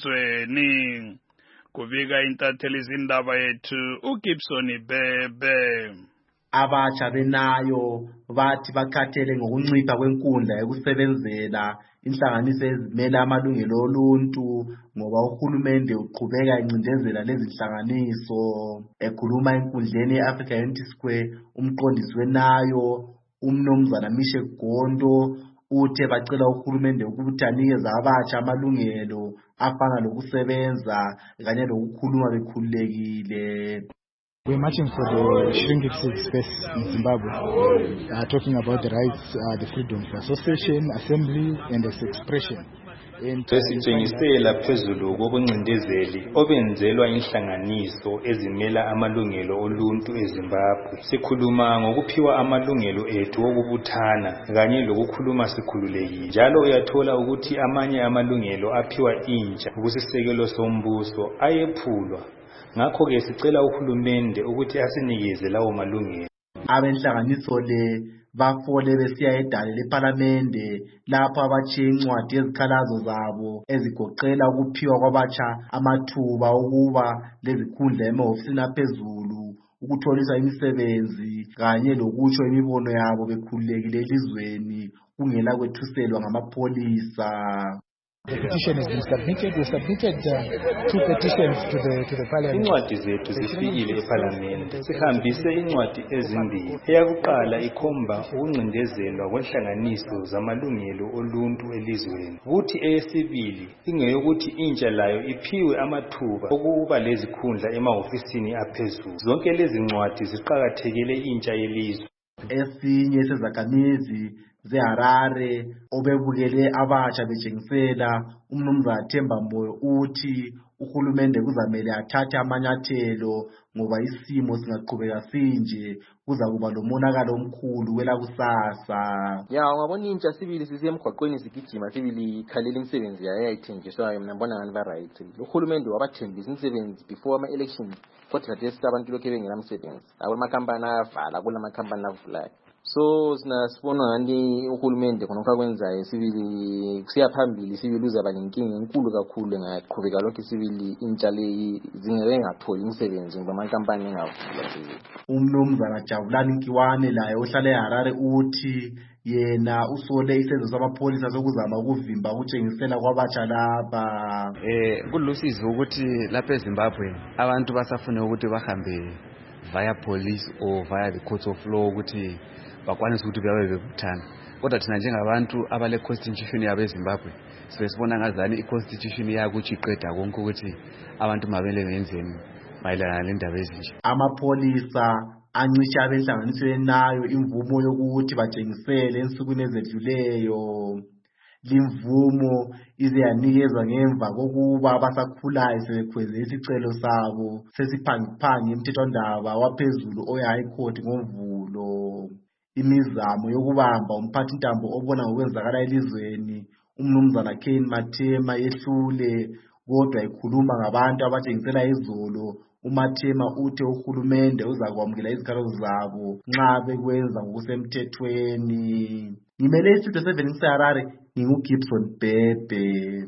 elizweni. Kubika intatheli izindaba yethu uGibson Bebe. Abatsha benayo bathi bakhathele ngokuncipha kwenkundla yokusebenzela inhlanganiso ezimela amalungelo oluntu ngoba uhulumende uqhubeka encindezela lezi nhlanganiso. Ekhuluma enkundleni ye-Africa Unity Square umqondisi wenayo umnumzana Mishe Gondo uthe bacela uhulumende ukuthi anikeze abatsha amalungelo afana lokusebenza kanye lokukhuluma bekhululekile. We're marching for the shrinking space in Zimbabwe, uh, talking about the rights, uh, the freedom of association, assembly, and expression. Sesitshengisela phezulu kokuncindezeli obenzelwa inhlanganiso ezimela amalungelo oluntu eZimbabwe. Sikhuluma ngokuphiwa amalungelo ethu okubuthana kanye lokukhuluma sikhululekile. Njalo uyathola ukuthi amanye amalungelo aphiwa intsha kusisekelo sombuso ayephulwa. Ngakho ke sicela uhulumende ukuthi asinikeze lawo malungelo. Abenhlanganiso le bafole besiya edale leParliamente lapho abatshiye incwadi ezikhalazo zabo ezigoqela ukuphiwa kwabatsha amathuba okuba lezikhundla emahofisini aphezulu, ukutholisa imisebenzi kanye lokutsho imibono yabo bekhululekile elizweni kungela kwethuselwa ngamapholisa. The petition has been submitted. We submitted uh, two petitions to the to the parliament. Incwadi zethu zifikile eParliament. Sihambise incwadi ezimbili. Eyakuqala ikhomba ukuncindezelwa kwenhlanganiso zamalungelo oluntu elizweni. Kuthi eyesibili ingeyokuthi intsha layo iphiwe amathuba okuba lezikhundla emahofisini aphezulu. Zonke lezi ncwadi ziqhakathekele intsha yelizwe. Esinye sezakhamizi zeHarare obebukele abatsha betshengisela umnumzana Themba Moyo uthi uhulumende kuzamele athathe amanyathelo ngoba isimo singaqhubeka sinje kuza kuba lomonakalo omkhulu kwelakusasa. Ya ngabona intsha sibili sisemgwaqweni sigijima sibili khalele imisebenzi yayo ayithenjiswayo mina ngibona ngani ba right. Uhulumende wabathembisa imisebenzi before ama elections kodwa kade abantu lokho bengena umsebenzi. Abo makampani avala kula makampani avulayo. so sina sibona ngani uhulumende khona kwakwenzayo sibili kusiya phambili sibili uzaba nenkinga enkulu kakhulu ngaqhubeka lokho sibili intshale zingeke ngatholi imisebenzi ngoba amankampani engavula sibili. Umnumzana Jabulani Nkiwane laye ohlala eHarare uthi yena usole isenzo samapholisa sokuzama ukuvimba ukutshengisela kwabatsha lapha. Eh kulusizo ukuthi lapha eZimbabwe abantu basafuna ukuthi bahambe via police or via the court of law ukuthi bakwanise ukuthi babe bebuthana. Kodwa thina njengabantu abale constitution yabe eZimbabwe sibona ngazani iconstitution yakho uchiqeda konke ukuthi abantu mabele ngenzeni mayelana nendaba ezinje. Amapholisa ancisha abenhlanganisweni nayo imvumo yokuthi batshengisele ensukwini ezedluleyo. Limvumo ize yanikezwa ngemva kokuba abasakhulayo sebekhweze isicelo sabo sesiphangiphangi emthethwandaba waphezulu oya high court ngoMvulo. Imizamo yokubamba umphathintambo obona ngokwenzakala elizweni umnumzana Kane Mathema yehlule, kodwa ikhuluma ngabantu abatshengisela izolo. uMathema uthe uhulumende uzakwamukela izikhalo zabo nxa bekwenza ngokusemthethweni. Ngimele istudio seven eHarare nginguGibson Bebe.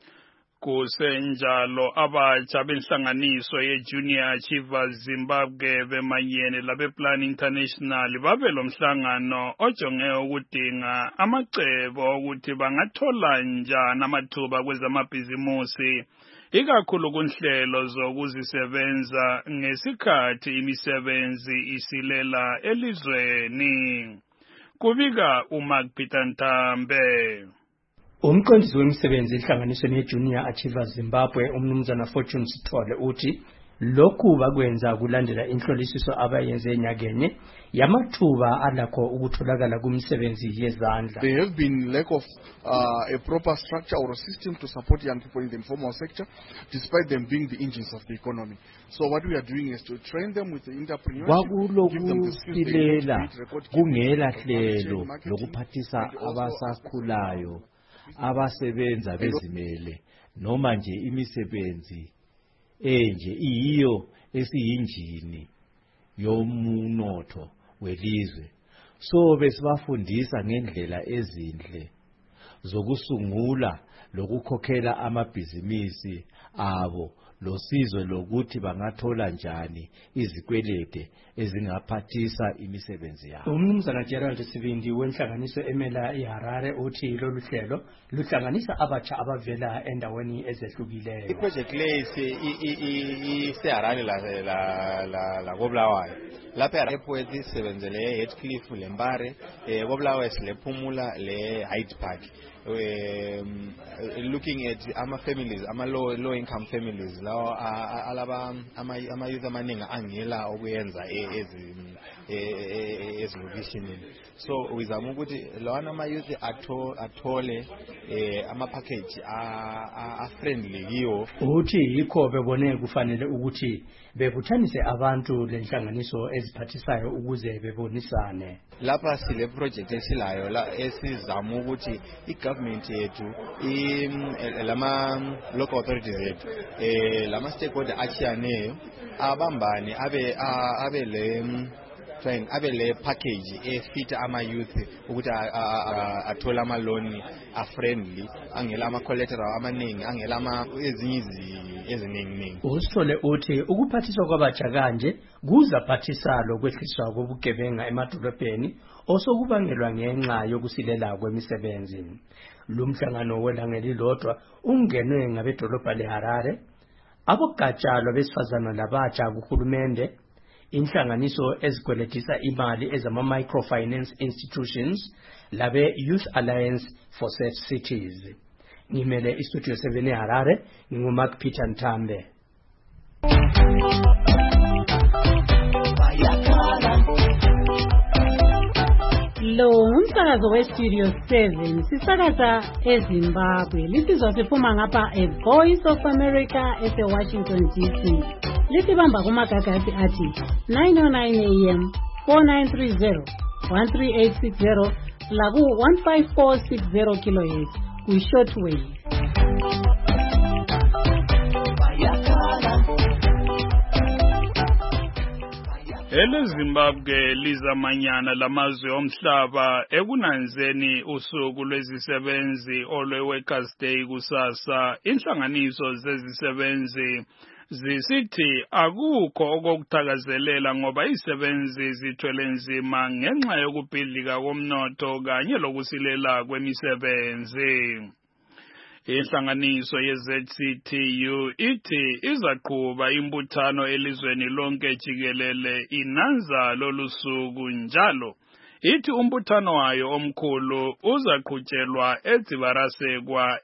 Kusenjalo abatsha benhlanganiso ye-Junior Achievers Zimbabwe bemanyene labe-Plan International babe lomhlangano ojonge ukudinga amacebo ukuthi bangathola njani amathuba kwezamabhizimusi ikakhulu kunhlelo zokuzisebenza ngesikhathi imisebenzi isilela elizweni. Kubika uMark Peter Ntambe. Umqondisi wemisebenzi enhlanganisweni ye-Junior Achievers Zimbabwe umnumzana Fortune Sithole uthi lokhu bakwenza kulandela inhlolisiso abayenze enyakenye yamathuba alakho ukutholakala kumsebenzi yezandla. There have been lack of uh, a proper structure or a system to support young people in the informal sector despite them being the engines of the economy. So what we are doing is to train them with the entrepreneurship, give them the skills they need to record, kungela hlelo lokuphathisa abasakhulayo abasebenza bezimele noma nje imisebenzi enje iyiyo esiyinjini yomunotho welizwe. So besibafundisa ngendlela ezinhle zokusungula lokukhokhela amabhizinisi abo losizo lokuthi bangathola njani izikwelede ezingaphathisa imisebenzi yabo. Umnumzana Gerald Sibindi wenhlanganiso emela eHarare uthi lolu hlelo luhlanganisa abatsha abavela endaweni ezehlukileyo. Iproject le iseHarare la la la la koBulawayo. Lapha eReport isebenzele eHeathcliff leMbare, eh koBulawayo silephumula le Hyde Park. Um, looking at ama families, ama low low income families, lawa alaba ama ama youth amaningi angela okuyenza ezi ezilokishini. So wizama ukuthi lawana ama youth athole ama package a friendly kiwo. Uthi yikho bebone kufanele ukuthi bebuthanise abantu lenhlanganiso eziphathisayo ukuze bebonisane. Lapha sile project esilayo la esizama ukuthi igovernment yethu lama local authorities yethu eh lama stakeholder achiyaneyo abambane abe abe le train abe le package efita ama youth ukuthi athola ama loan a friendly angela ama collateral amaningi angela ama ezinye eziningi. Usithole uthi ukuphathiswa kwabatsha kanje kuzaphathisa lokwehliswa kobugebenga emadolobheni osokubangelwa ngenxa yokusilela kwemisebenzi. Lumhlangano welangeli lodwa ungenwe ngabedolobha leHarare, abogatsha lwabesifazana labatsha kuhulumende, inhlanganiso ezikweletisa imali ezama microfinance institutions labe Youth Alliance for Safe Cities. Ngimele istudio seven eHarare nguMark Peter Ntambe. Lo umsakazo westudio seven sisakaza eZimbabwe. Lisizwa siphuma ngapha eVoice of America eseWashington D C. Lisibamba kumagagasi athi nine oh nine A M, four nine three zero, one three eight six zero laku one five four six zero kilohertz ku shortwave. EleZimbabwe lizamanyana lamazwe omhlaba ekunanzeni usuku lwezisebenzi olwe-Workers' Day kusasa. Inhlanganiso zezisebenzi zisithi akukho okokuthakazelela ngoba izisebenzi zithwele nzima ngenxa yokubhidlika komnotho kanye lokusilela kwemisebenzi. Inhlanganiso ye-Z C T U ithi izaqhuba imbuthano elizweni lonke jikelele inanza lolu suku njalo. Ithi umbuthano wayo omkhulu uzaqhutshelwa eDzibarasekwa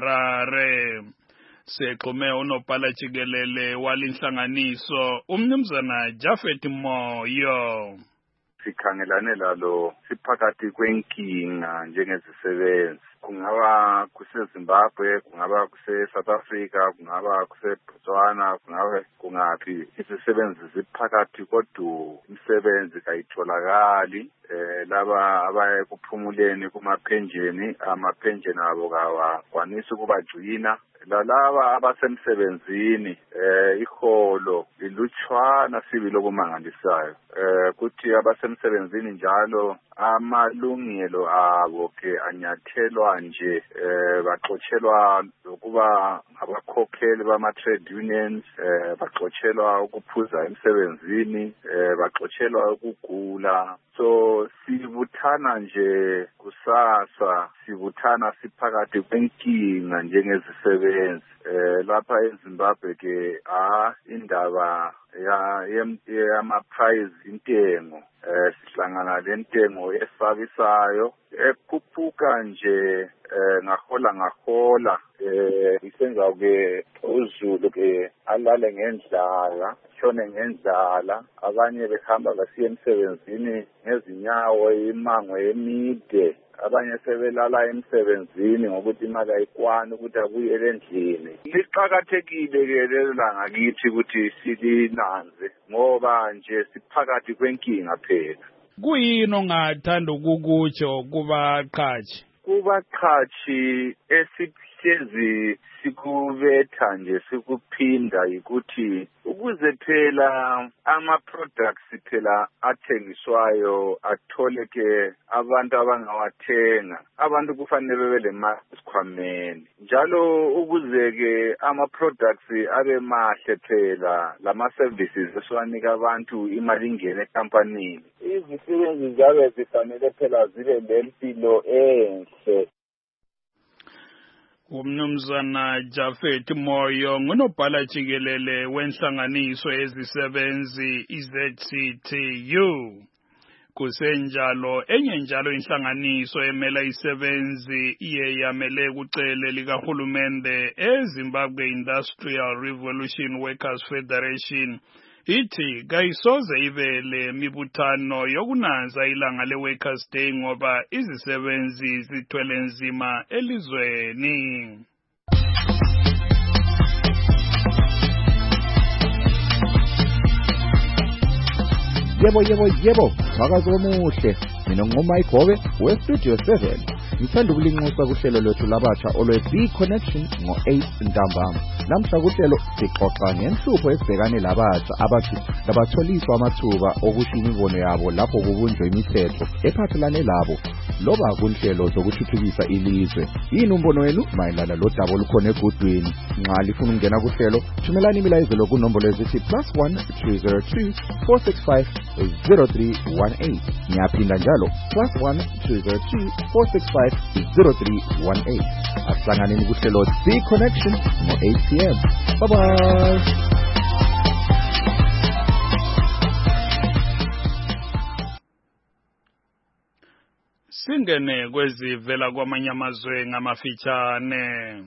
eHarare. Sexhume unobhala jikelele walinhlanganiso umnumzana Japhet Moyo. Sikhangelane lalo siphakathi kwenkinga njengezisebenzi. Kungaba kuseZimbabwe, kungaba kuse-South Africa, kungaba kuse-Botswana, kungaba kungaphi. Izisebenzi ziphakathi kodwa imisebenzi kayitholakali. Eh laba abaye kuphumuleni kumaphenjeni, amaphenjeni abo kawakwanisi ukubagcina. Lalaba abasemsebenzini eh iholo lilutshwana sibi lokumangalisayo. Eh kuthi abasemsebenzini njalo amalungelo abo ke anyathelwa nje eh baxotshelwa ukuba abakhokheli bama trade unions, eh baxotshelwa ukuphuza emsebenzini, eh baxotshelwa ukugula. So sibuthana nje kusasa, sibuthana siphakathi kwenkinga njengezisebenzi. Eh lapha eZimbabwe ke ah indaba ya yama price intengo eh sihlangana lentengo esabisayo ekhuphuka nje eh ngahola ngahola eh isenza ke uzulu ke alale ngendlala, shone ngendlala, abanye behamba basiya emsebenzini ngezinyawo imango emide, abanye sebelala emsebenzini ngokuthi imali ayikwani ukuthi abuyele endlini. Liqhakathekile ke lelo langa kithi ukuthi silinanze ngoba nje siphakathi kwenkinga phela. Kuyini ongathanda ukukutsho kubaqhashi? Kubaqhashi esihlezi sikubetha nje sikuphinda ukuthi ukuze phela ama products phela athengiswayo atholeke abantu abangawathenga, abantu kufanele bebe lemali esikhwameni. Njalo ukuze ke ama products abe mahle phela lama services esiwanika abantu imali ingene ekampanini, izisebenzi zabe zifanele phela zibe lempilo enhle. Umnumzana Japhet Moyo ngunobhala jikelele wenhlanganiso ezisebenzi i-Z C T U. Kusenjalo enye njalo inhlanganiso emela isebenzi iye yamele kucele likahulumende eZimbabwe Industrial Revolution Workers Federation ithi kayisoze ibele mibuthano yokunanza ilanga le-Workers' Day ngoba izisebenzi zithwele nzima elizweni. Yebo yebo yebo, phakathi omuhle. Mina ngumike Hobe we-Studio seven. Ngithanda ukulinxusa kuhlelo lwethu labatsha olwe-B Connection ngo eight ntambama. Namhla kuhlelo sixoxa ngenhlupho esibhekane labatsha abathi labatholiswa amathuba okusho imibono yabo lapho kubunjwe imithetho ephathelane labo loba kunhlelo zokuthuthukisa ilizwe. Yini umbono wenu mayelana lodaba olukhona egudwini? Nxa lifuna ukungena kuhlelo, thumelani imilayezelo kunombolo ezithi plus one two zero two four six five zero three one eight. Ngiyaphinda njalo plus one two zero two four six five zero three one eight. Asihlanganeni kuhlelo C Connection ngo eight p m Bye bye. Singene kwezivela kwamanye amazwe ngamafitshane.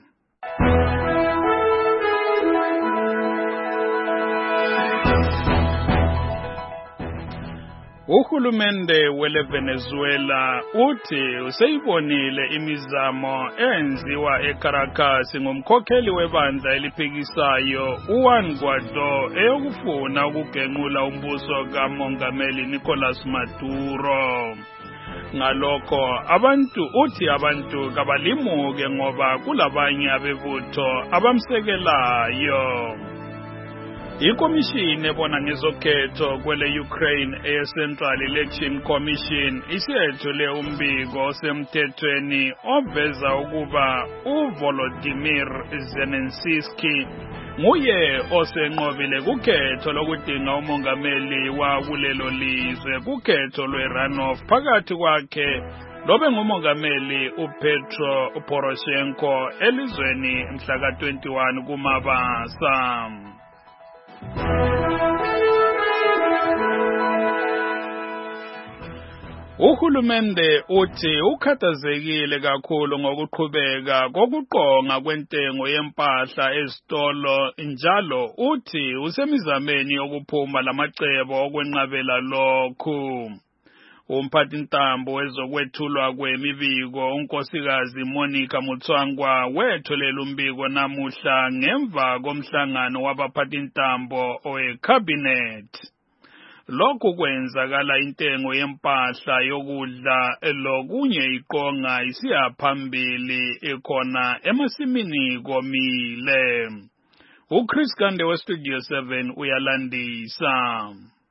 Uhulumende wele Venezuela uthi useyibonile imizamo enziwa eCaracas ngumkhokheli webandla eliphikisayo uJuan Guaido eyokufuna ukugenqula umbuso kaMongameli Nicolas Maduro. Ngalokho abantu uthi abantu kabalimuke ngoba kulabanye abebutho abamsekelayo. Ikomishini ebona ngezokhetho kwele Ukraine eCentral Election Commission isiyethule umbiko osemthethweni oveza ukuba uVolodymyr Zelensky nguye osenqobile kukhetho lokudinga umongameli wa kulelo lizwe kukhetho lwe-runoff phakathi kwakhe lobe ngumongameli uPetro Poroshenko elizweni mhla ka twenty-one kuMabasa. Uhulumende uthi ukhathazekile kakhulu ngokuqhubeka kokuqonga kwentengo yempahla ezitolo njalo uthi usemizameni yokuphuma lamacebo okwenqabela lokhu. Umphathintambo wezokwethulwa kwemibiko unkosikazi Monica Mutswangwa wethulela umbiko namuhla ngemva komhlangano wabaphathintambo owecabinet. Lokhu kwenzakala intengo yempahla yokudla lokunye iqonga isiya phambili ekhona emasimini komile. uChris Kande weStudio seven uyalandisa.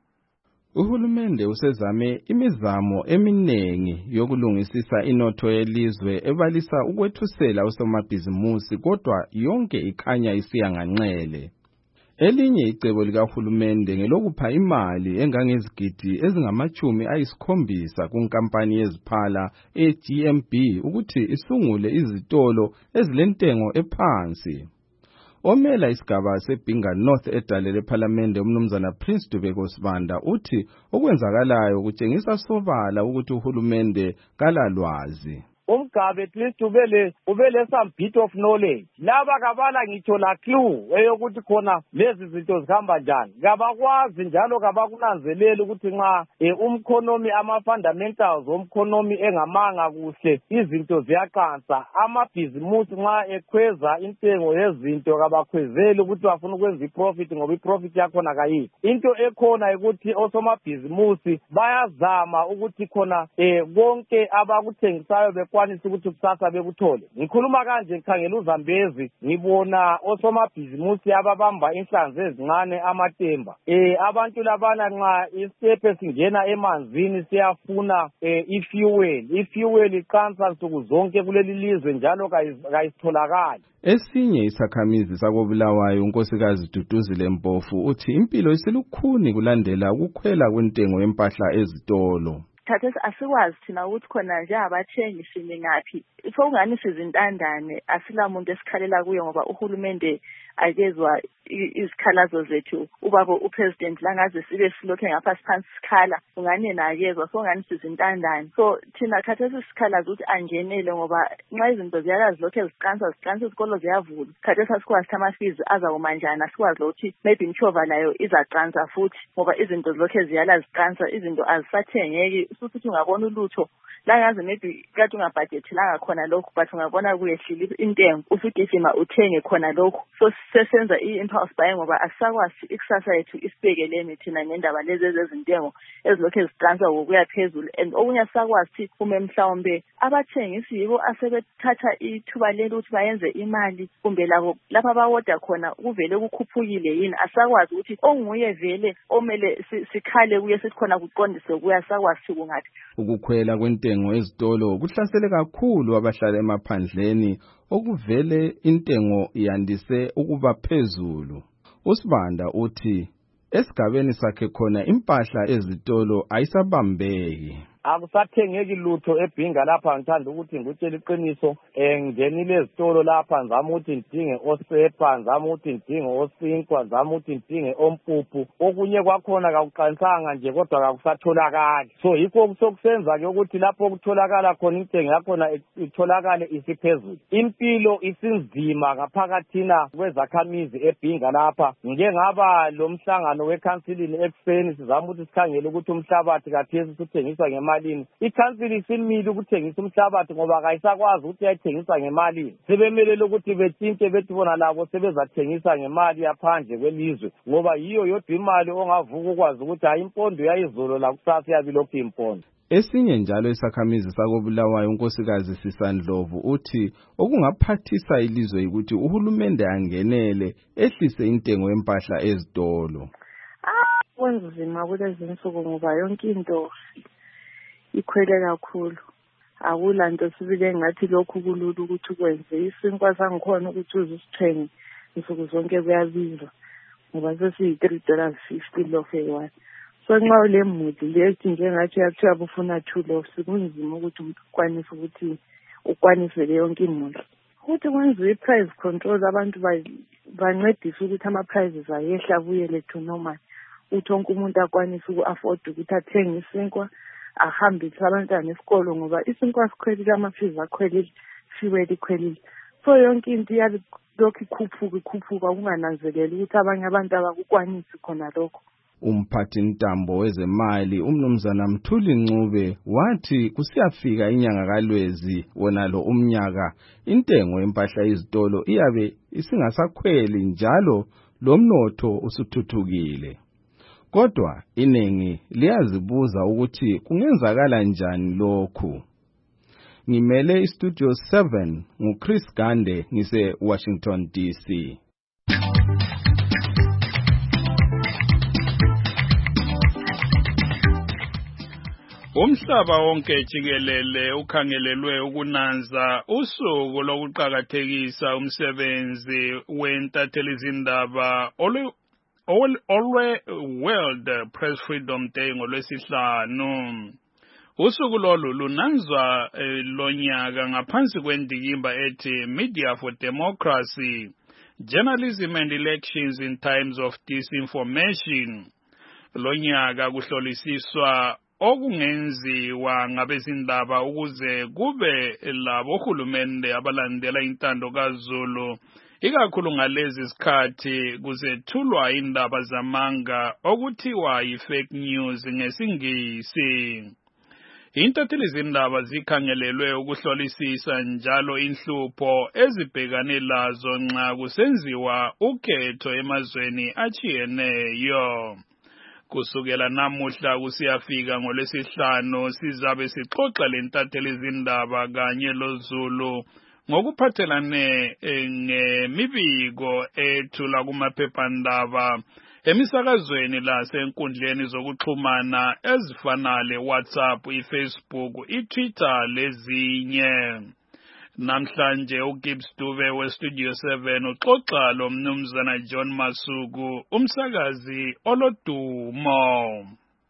Uhulumende usezame imizamo eminengi yokulungisisa inotho yelizwe ebalisa ukwethusela usomabhizimusi kodwa yonke ikhanya isiya nganxele. Elinye icebo likahulumende ngelokupha imali engangezigidi ezingamachumi ayisikhombisa kunkampani yeziphala e-G M B ukuthi isungule izitolo ezilentengo ephansi. Omela isigaba seBinga North edalele ePhalamende umnumzana Prince Dubeko Sibanda uthi okwenzakalayo kutshengisa sobala ukuthi uhulumende kalalwazi. Umgabe at least ubele ubele some bit of knowledge laba kabala ngitho la clue eyokuthi khona lezi zinto zihamba njani kabakwazi njalo kabakunanzelela ukuthi nxa umkhonomi ama fundamentals omkhonomi engamanga kuhle izinto ziyaqansa amabhizimusi nxa ekhweza intengo yezinto kabakhwezeli ukuthi bafuna ukwenza iprofit ngoba iprofit yakhona kayikho into ekhona ukuthi osomabhizimusi bayazama ukuthi khona konke abakuthengisayo kwanisa ukuthi kusasa bekuthole. Ngikhuluma kanje ngikhangela uZambezi ngibona osomabhizimusi ababamba inhlanzi ezincane amatemba. Eh abantu labana nxa istepe singena emanzini siyafuna ifuel. Ifuel iqansa nsuku zonke kuleli lizwe njalo kayitholakali. Esinye isakhamizi sakobulawayo unkosikazi Duduzile Mpofu uthi impilo isilukhuni kulandela ukukhwela kwentengo yempahla ezitolo. Thathesi asikwazi thina ukuthi khona nje abathengi sime ngaphi sokungani sizintandane asilamuntu esikhalela kuyo ngoba uhulumende akezwa izikhalazo zethu ubaba upresident langaze sibe silokhe ngapha siphansi sikhala ungani yena akezwa sokungani sizintandane so thina khathesi sikhalaza ukuthi angenele ngoba nxa izinto ziyala zilokhe ziqansa ziqansa izikolo ziyavula khathesi asikwazi thama fees azakumanjani asikwazi ukuthi maybe imchova layo izaqansa futhi ngoba izinto zilokhe ziyala ziqansa izinto azisathengeki futhi ungabona ulutho langaze maybe kade ungabudgetilanga khona lokho but ungabona kuyehlile intengo usugijima uthenge khona lokho so sesenza i-impulse buying ngoba asakwazi ikusasa yethu isibekeleni thina ngendaba lezi ezezintengo ezilokhu eziqansa ngokuya phezulu and okunye asakwazi uma mhlawumbe abathengisi yibo asebethatha ithuba lelo ukuthi bayenze imali kumbe labo lapha bawoda khona kuvele kukhuphukile yini asakwazi ukuthi onguye vele omele sikhale kuye sithi khona kuqondise kuya asakwazi kungathi ukukhwela kwentengo ezitolo kuhlasele kakhulu abahlala emaphandleni okuvele intengo yandise ukuba phezulu. Usibanda uthi esigabeni sakhe khona impahla ezitolo ayisabambeki. Akusathengeki lutho eBinga lapha ngithanda ukuthi ngikutshela iqiniso eh ngenile ezitolo lapha ngizama ukuthi ngidinge osepa ngizama ukuthi ngidinge osinkwa ngizama ukuthi ngidinge ompuphu okunye kwakhona kakuqanisanga nje kodwa kakusatholakala so yikho sokusenza ke ukuthi lapho kutholakala khona intengo yakhona itholakale isiphezulu impilo isinzima ngaphakathina kwezakhamizi eBinga lapha ngike ngaba lo mhlangano weCouncilini ekuseni sizama ukuthi sikhangele ukuthi umhlabathi kathesi sithengiswa ngemali ikhansili isimile ukuthengisa umhlabathi ngoba kayisakwazi ukuthi ayithengisa ngemali sebemelele ukuthi bethinke bethi bona labo sebezathengisa ngemali yaphandle kwelizwe ngoba yiyo yodwa imali ongavuka ukwazi ukuthi hayi impondo yayizolo la kusasa yabilokhu impondo. Esinye njalo isakhamizi sakobulawayo unkosikazi Sisandlovu uthi okungaphathisa ilizwe ukuthi uhulumende angenele ehlise intengo yempahla ezitolo. Ah, kunzima kulezi nsuku ngoba yonke into ikhwele kakhulu. Akulanto sibile ngathi lokhu kulula ukuthi ukwenze isinkwa sangikhona ukuthi uzisithenge insuku zonke kuyabiza ngoba sesiyi three dollars fifty loaf eyi-one. So nxa ule mudi lethi njengathi yakuthiwa bufuna two loaves kunzima ukuthi ukwanise ukuthi ukwanise le yonke imuli. Ukuthi kwenziwe i-price control abantu bancedise ukuthi ama-prices ayehla abuyele to normal. Uthi wonke umuntu akwanise uku-afford ukuthi athenge isinkwa ahambise abantwana esikolo ngoba isinkwa sikhwelile ama-fees akhwelile fuel ikhwelile. So yonke into iyalokhu ikhuphuka ikhuphuka kungananzeleli ukuthi abanye abantu abakukwanisi khona lokho. Umphathi ntambo wezemali umnumzana Mthuli Ncube wathi kusiyafika inyanga kaLwezi wona lo umnyaka intengo yempahla izitolo iyabe isingasakhweli njalo lo mnotho usuthuthukile. Kodwa iningi liyazibuza ukuthi kungenzakala njani lokhu. Ngimele istudio seven nguChris Gande ngise Washington D C. Umhlaba wonke jikelele ukhangelelwe ukunanza usuku lokuqhakathekisa umsebenzi wentathelizindaba olwe World Press Freedom Day ngolwesihlanu. Usuku lolu lunanzwa lonyaka ngaphansi kwendikimba ethi Media for Democracy, Journalism and Elections in Times of Disinformation. Lonyaka kuhlolisiswa okungenziwa ngabezindaba ukuze kube labo hulumende abalandela intando kaZulu ikakhulu ngalezi sikhathi kuzethulwa indaba zamanga okuthiwa yi-fake news ngesingisi. Intathelizindaba zikhangelelwe ukuhlolisisa njalo inhlupho ezibhekane lazo nxa kusenziwa ukhetho emazweni achiyeneyo. Kusukela namuhla kusiyafika ngolwesihlanu sizabe sixoxa lentathelizindaba kanye loZulu ngokuphathelane ngemibiko ethula kumaphephandaba emisakazweni lasenkundleni zokuxhumana ezifana le-WhatsApp, i-Facebook, i-Twitter lezinye. Namhlanje uGibbs Dube weStudio seven uxoxa lo mnumzana John Masuku umsakazi olodumo.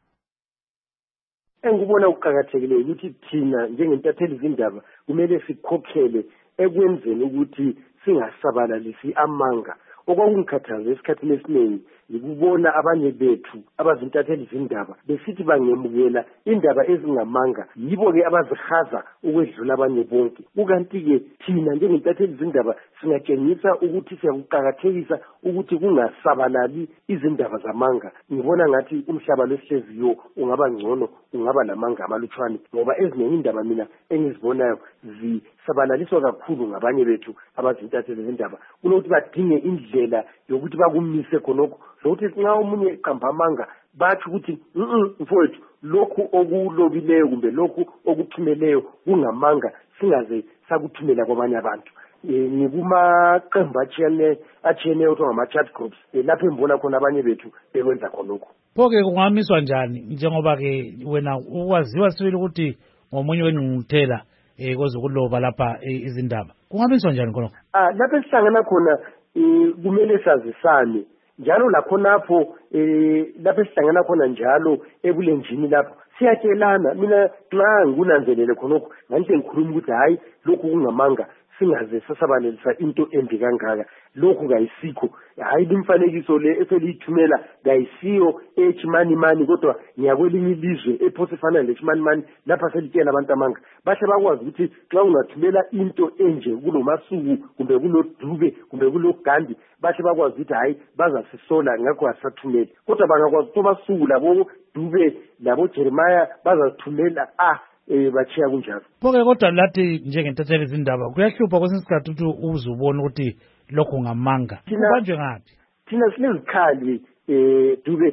Engibona ukuqhakathekile ukuthi thina njengentathelizindaba kumele sikhokhele ekwenzeni ukuthi singasabalalisi amanga. Okwakungikhathaza esikhathini esiningi ngikubona abanye bethu abazintathelizindaba besithi bangemukela indaba ezingamanga yibo-ke abazihaza ukwedlula abanye bonke. Ukanti-ke thina njengentathelizindaba singatshengisa ukuthi siyakuqakathekisa ukuthi kungasabalali izindaba zamanga. Ngibona ngathi umhlaba lwesihleziyo ungaba ngcono, ungaba lamanga amalutshwane ngoba ezinye indaba mina engizibonayo zisabalaliswa kakhulu ngabanye bethu abazintathelizindaba kunokuthi badinge indlela yokuthi bakumise khonokho sokuthi nxa omunye eqamba amanga bathi ukuthi mfowethu lokhu okulobileyo kumbe lokhu okuthumeleyo kungamanga singaze sakuthumela kwabanye abantu. Ngikumaqembu atshiyeneyo othiwa ngama-chat groups lapho engibona khona abanye bethu bekwenza khonokho. Pho-ke kungamiswa njani njengoba-ke wena ukwaziwa sibili ukuthi ngomunye wenqungquthela um kwezokuloba lapha izindaba kungamiswa njani khonokho? Ah, lapho esihlangana khona kumele sazisane njalo lakhonapho eh lapho esihlangana khona njalo ebulenjini lapho siyatshelana. Mina nxa ngikunanzelele khonokho nganhle ngikhuluma ukuthi hayi lokhu kungamanga singaze sasabalelisa into embi kangaka. Lokhu kayisikho, hayi imfanekiso le eselithumela kayisiyo echimani mani kodwa ngiyakwelinye ilizwe ephosifana lechimani mani lapha selitshela abantu amanga. Bahle bakwazi ukuthi xa ungathumela into enje kulomasuku kumbe kulodube kumbe kulogandi bahle bakwazi ukuthi hayi bazasisola ngakho asathumela. Kodwa bangakwazi ukuthi amasuku labo Dube labo Jeremiah bazasithumela ah eh bachiya kunjalo. Pho-ke kodwa lathi njengentathelizindaba kuyahlupha kwesinye isikhathi ukuthi uzubona ukuthi lokho ngamanga. Kubanjwe ngaphi? Thina sinezikhali eh Dube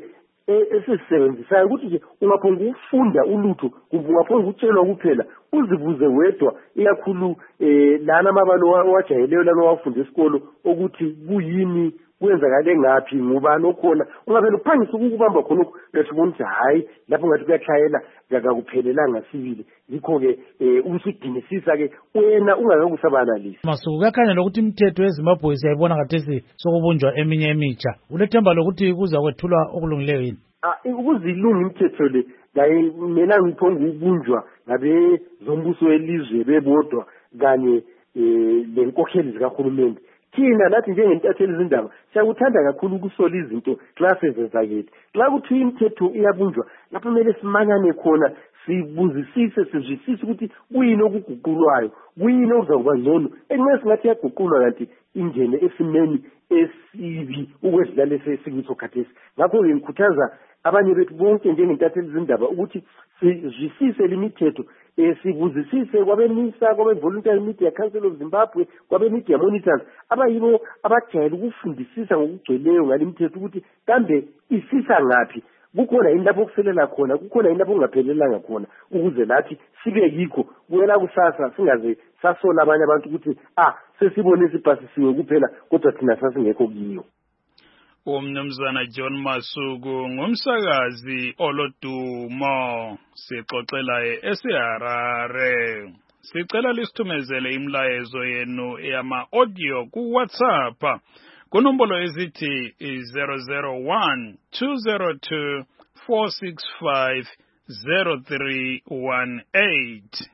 esisebenzisayo ukuthi nje ungaphonga ukufunda ulutho ungaphonga utshelwa kuphela uzibuze wedwa ikakhulu eh lana amabalo wajayeleyo lana wafunde esikolo ukuthi kuyini kwenzakale ngaphi ngubani okhona ungavela uphangisa ukubamba khona lesibona ukuthi hayi lapho ngathi kuyahlayela akakuphelelanga sibili yikho ke usudinisisa ke wena ungakakusabanalisi Masuku kuyakhanya lokuthi imithetho yeZimbabwe siyayibona kathesi sokubunjwa eminye emitsha ulethemba lokuthi kuza kwethulwa okulungileyo yini ah ukuzilunga imithetho le ngaye mina ngiphonga ukubunjwa ngabe zombuso welizwe bebodwa kanye lenkokheli zikahulumende thina nathi njengentatheli izindaba siyakuthanda kakhulu ukusola izinto classes ezakithi xa kuthi imithetho iyabunjwa lapho kumele simanyane khona sibuzisise sizwisise ukuthi kuyini okuguqulwayo kuyini okuzakuba ngcono enxe singathi yaguqulwa kanti ingene esimeni esibi ukwedlala esikutho khathesi ngakho ngikhuthaza abanye bethu bonke njengentatheli izindaba ukuthi sizwisise limithetho esibuzisise kwabenisa kwabe Voluntary Media Council of Zimbabwe kwabe media monitors abayibo abajayela ukufundisisa ngokugcweleyo ngalimithetho ukuthi kambe isisa ngapi kukhona yini lapho kuselela khona kukhona yini lapho kungaphelelanga khona ukuze lathi sibe yikho kuwela kusasa singaze sasola abanye abantu ukuthi ah sesibone sipasisiwe kuphela kodwa thina sasingekho kiyo Umnumzana John Masuku ngumsakazi olodumo sixoxela eSeharare sicela lisithumezele imlayezo yenu eyama audio ku WhatsApp kunombolo ezithi zero zero one two zero two four six five zero three one eight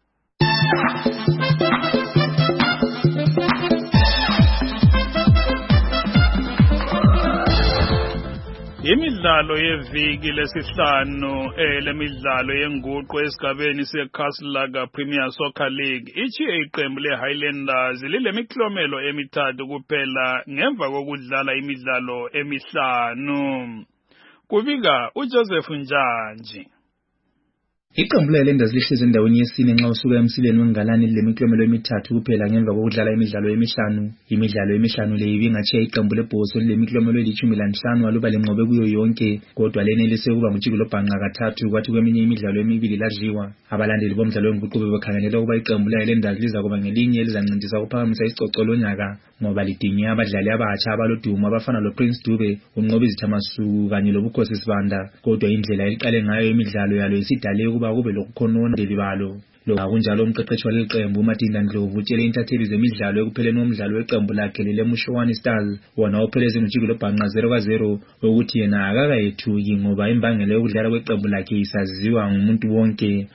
Imidlalo yeviki lesihlanu elemidlalo yenguqu esigabeni seKaslaga Premier Soccer League ichi iqembu leHighlanders lilemiklomelo emithathu kuphela ngemva kokudlala imidlalo emihlanu kubika uJoseph Njanji Iqembu leHighlanders lihlezi endaweni yesine nxa usuka emsileni wengalani lemiklomelo emithathu kuphela ngemva kokudlala imidlalo emihlanu imidlalo emihlanu le ibingatshiya iqembu leBhoso lemiklomelo elitshumi lanhlanu aluba lenqobe kuyo yonke kodwa lenelise ukuba ngujikelo bhanqa kathathu kwathi kweminye imidlalo emibili ladliwa abalandeli bomdlalo wenguqu bebekhangelela ukuba iqembu leHighlanders lizakuba ngelinye elizancindisa ukuphakamisa isicoco lonyaka ngoba lidinge abadlali abatsha abalodumo abafana loPrince Dube unqobi Zithamasuku kanye loBukhosi Sibanda kodwa indlela eliqale ngayo imidlalo yalo isidale ukuba kube lokukhonona delibalo lo akunjalo umqeqeshi waleqembu uMatinda Ndlovu utshele intatheli zemidlalo ekupheleni komdlalo weqembu lakhe leMushowani Stars wona opheleze ngojikelo bhanqa zero ka zero ukuthi yena akakayethuki ngoba imbangela yokudlala kweqembu lakhe isaziwa ngumuntu wonke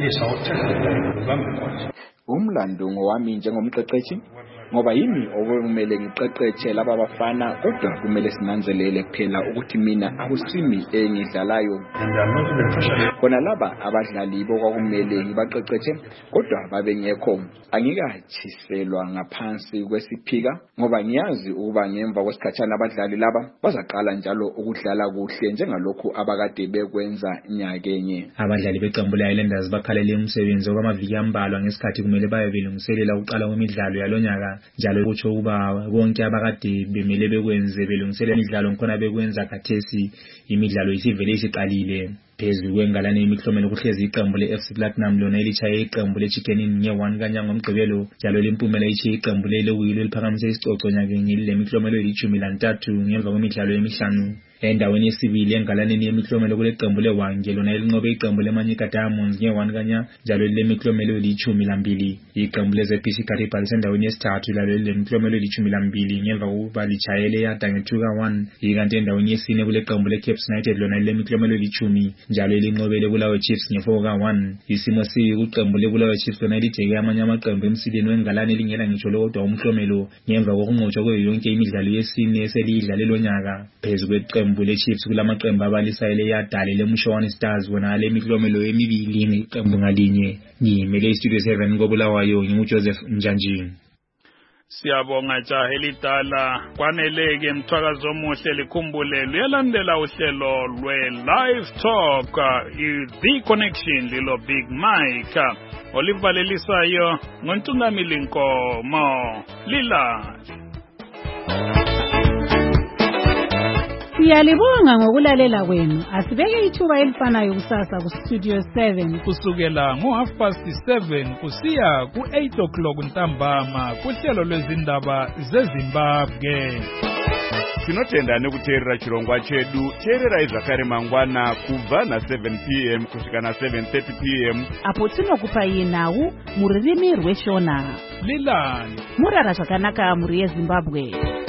umlando ngowami njengomqeqeshi ngoba yimi okumele ngiqeqeshe laba bafana kodwa kumele sinanzelele kuphela ukuthi mina akusimi engidlalayo khona laba abadlali bokwakumele ngibaqeqeshe kodwa babe ngekho angikatshiselwa ngaphansi kwesiphika ngoba ngiyazi ukuba ngemva kwesikhatshana abadlali laba bazaqala njalo ukudlala kuhle njengalokhu abakade bekwenza nyakenye abadlali beqembu leHighlanders bakhalele umsebenzi okwamaviki ambalwa ngesikhathi kumele baye belungiselela ukuqala kwemidlalo yalonyaka njalo kutsho ukuba bonke abakade bemele bekwenze belungiselela imidlalo nkhona bekwenza kathesi imidlalo isivele isiqalile phezulu kwengalane imiklomelo kuhlezi iqembu leF C Platinum lona elichaye iqembu leChicken Inn nge one kanyanga ngomgqibelo njalo lempumela ichiye iqembu lelewilo eliphakamise isicoco nyakenye lemiklomelo elitshumi lantathu ngemva kwemidlalo emihlanu endaweni yesibili engalaneni yemiklomelo kuleqembu leWange lona elinqobe iqembu leManyika Diamonds nge one kanya njalo lemiklomelo elitshumi lambili iqembu leZPC Cannibals endaweni yesithathu lalo lemiklomelo elitshumi lambili ngemva kokuba litshayele yada nge two ka one ikanti endaweni yesine kuleqembu leCaps United lona lemiklomelo elitshumi njalo elinqobele Bulawayo Chiefs nge four ka one isimo siyi kuqembu leBulawayo Chiefs lona lijeke amanye amaqembu emsileni wengalane lingela ngitsho kodwa umklomelo ngemva kokunqotshwa kuyo yonke imidlalo yesine eselidlale lonyaka phezu kweqembu le Chiefs kulamaqembu abalisayele yadale leMushowani Stars wona lemiklomelo emibili ngeqembu ngalinye ngimele Studio seven koBulawayo nginguJoseph Njanji Siyabonga jaha elidala kwaneleke mthwakazo omuhle likhumbule luyalandela uhlelo lwe-Live Talk i-The Connection lilo Big Mike olivalelisayo ngoNtungamili Nkomo lila Siyalibonga ngokulalela kwenu. Asibeke ithuba elifanayo kusasa ku Studio seven kusukela ngo half past seven kusiya ku eight o'clock ntambama kuhlelo lwezindaba zeZimbabwe. Tinotenda nekuteerera chirongwa chedu. Teererai zvakare mangwana kubva na seven p m kusvika na seven thirty p m apo tinokupai nhau mururimi rweshona. Lilani murara zvakanaka muri yeZimbabwe.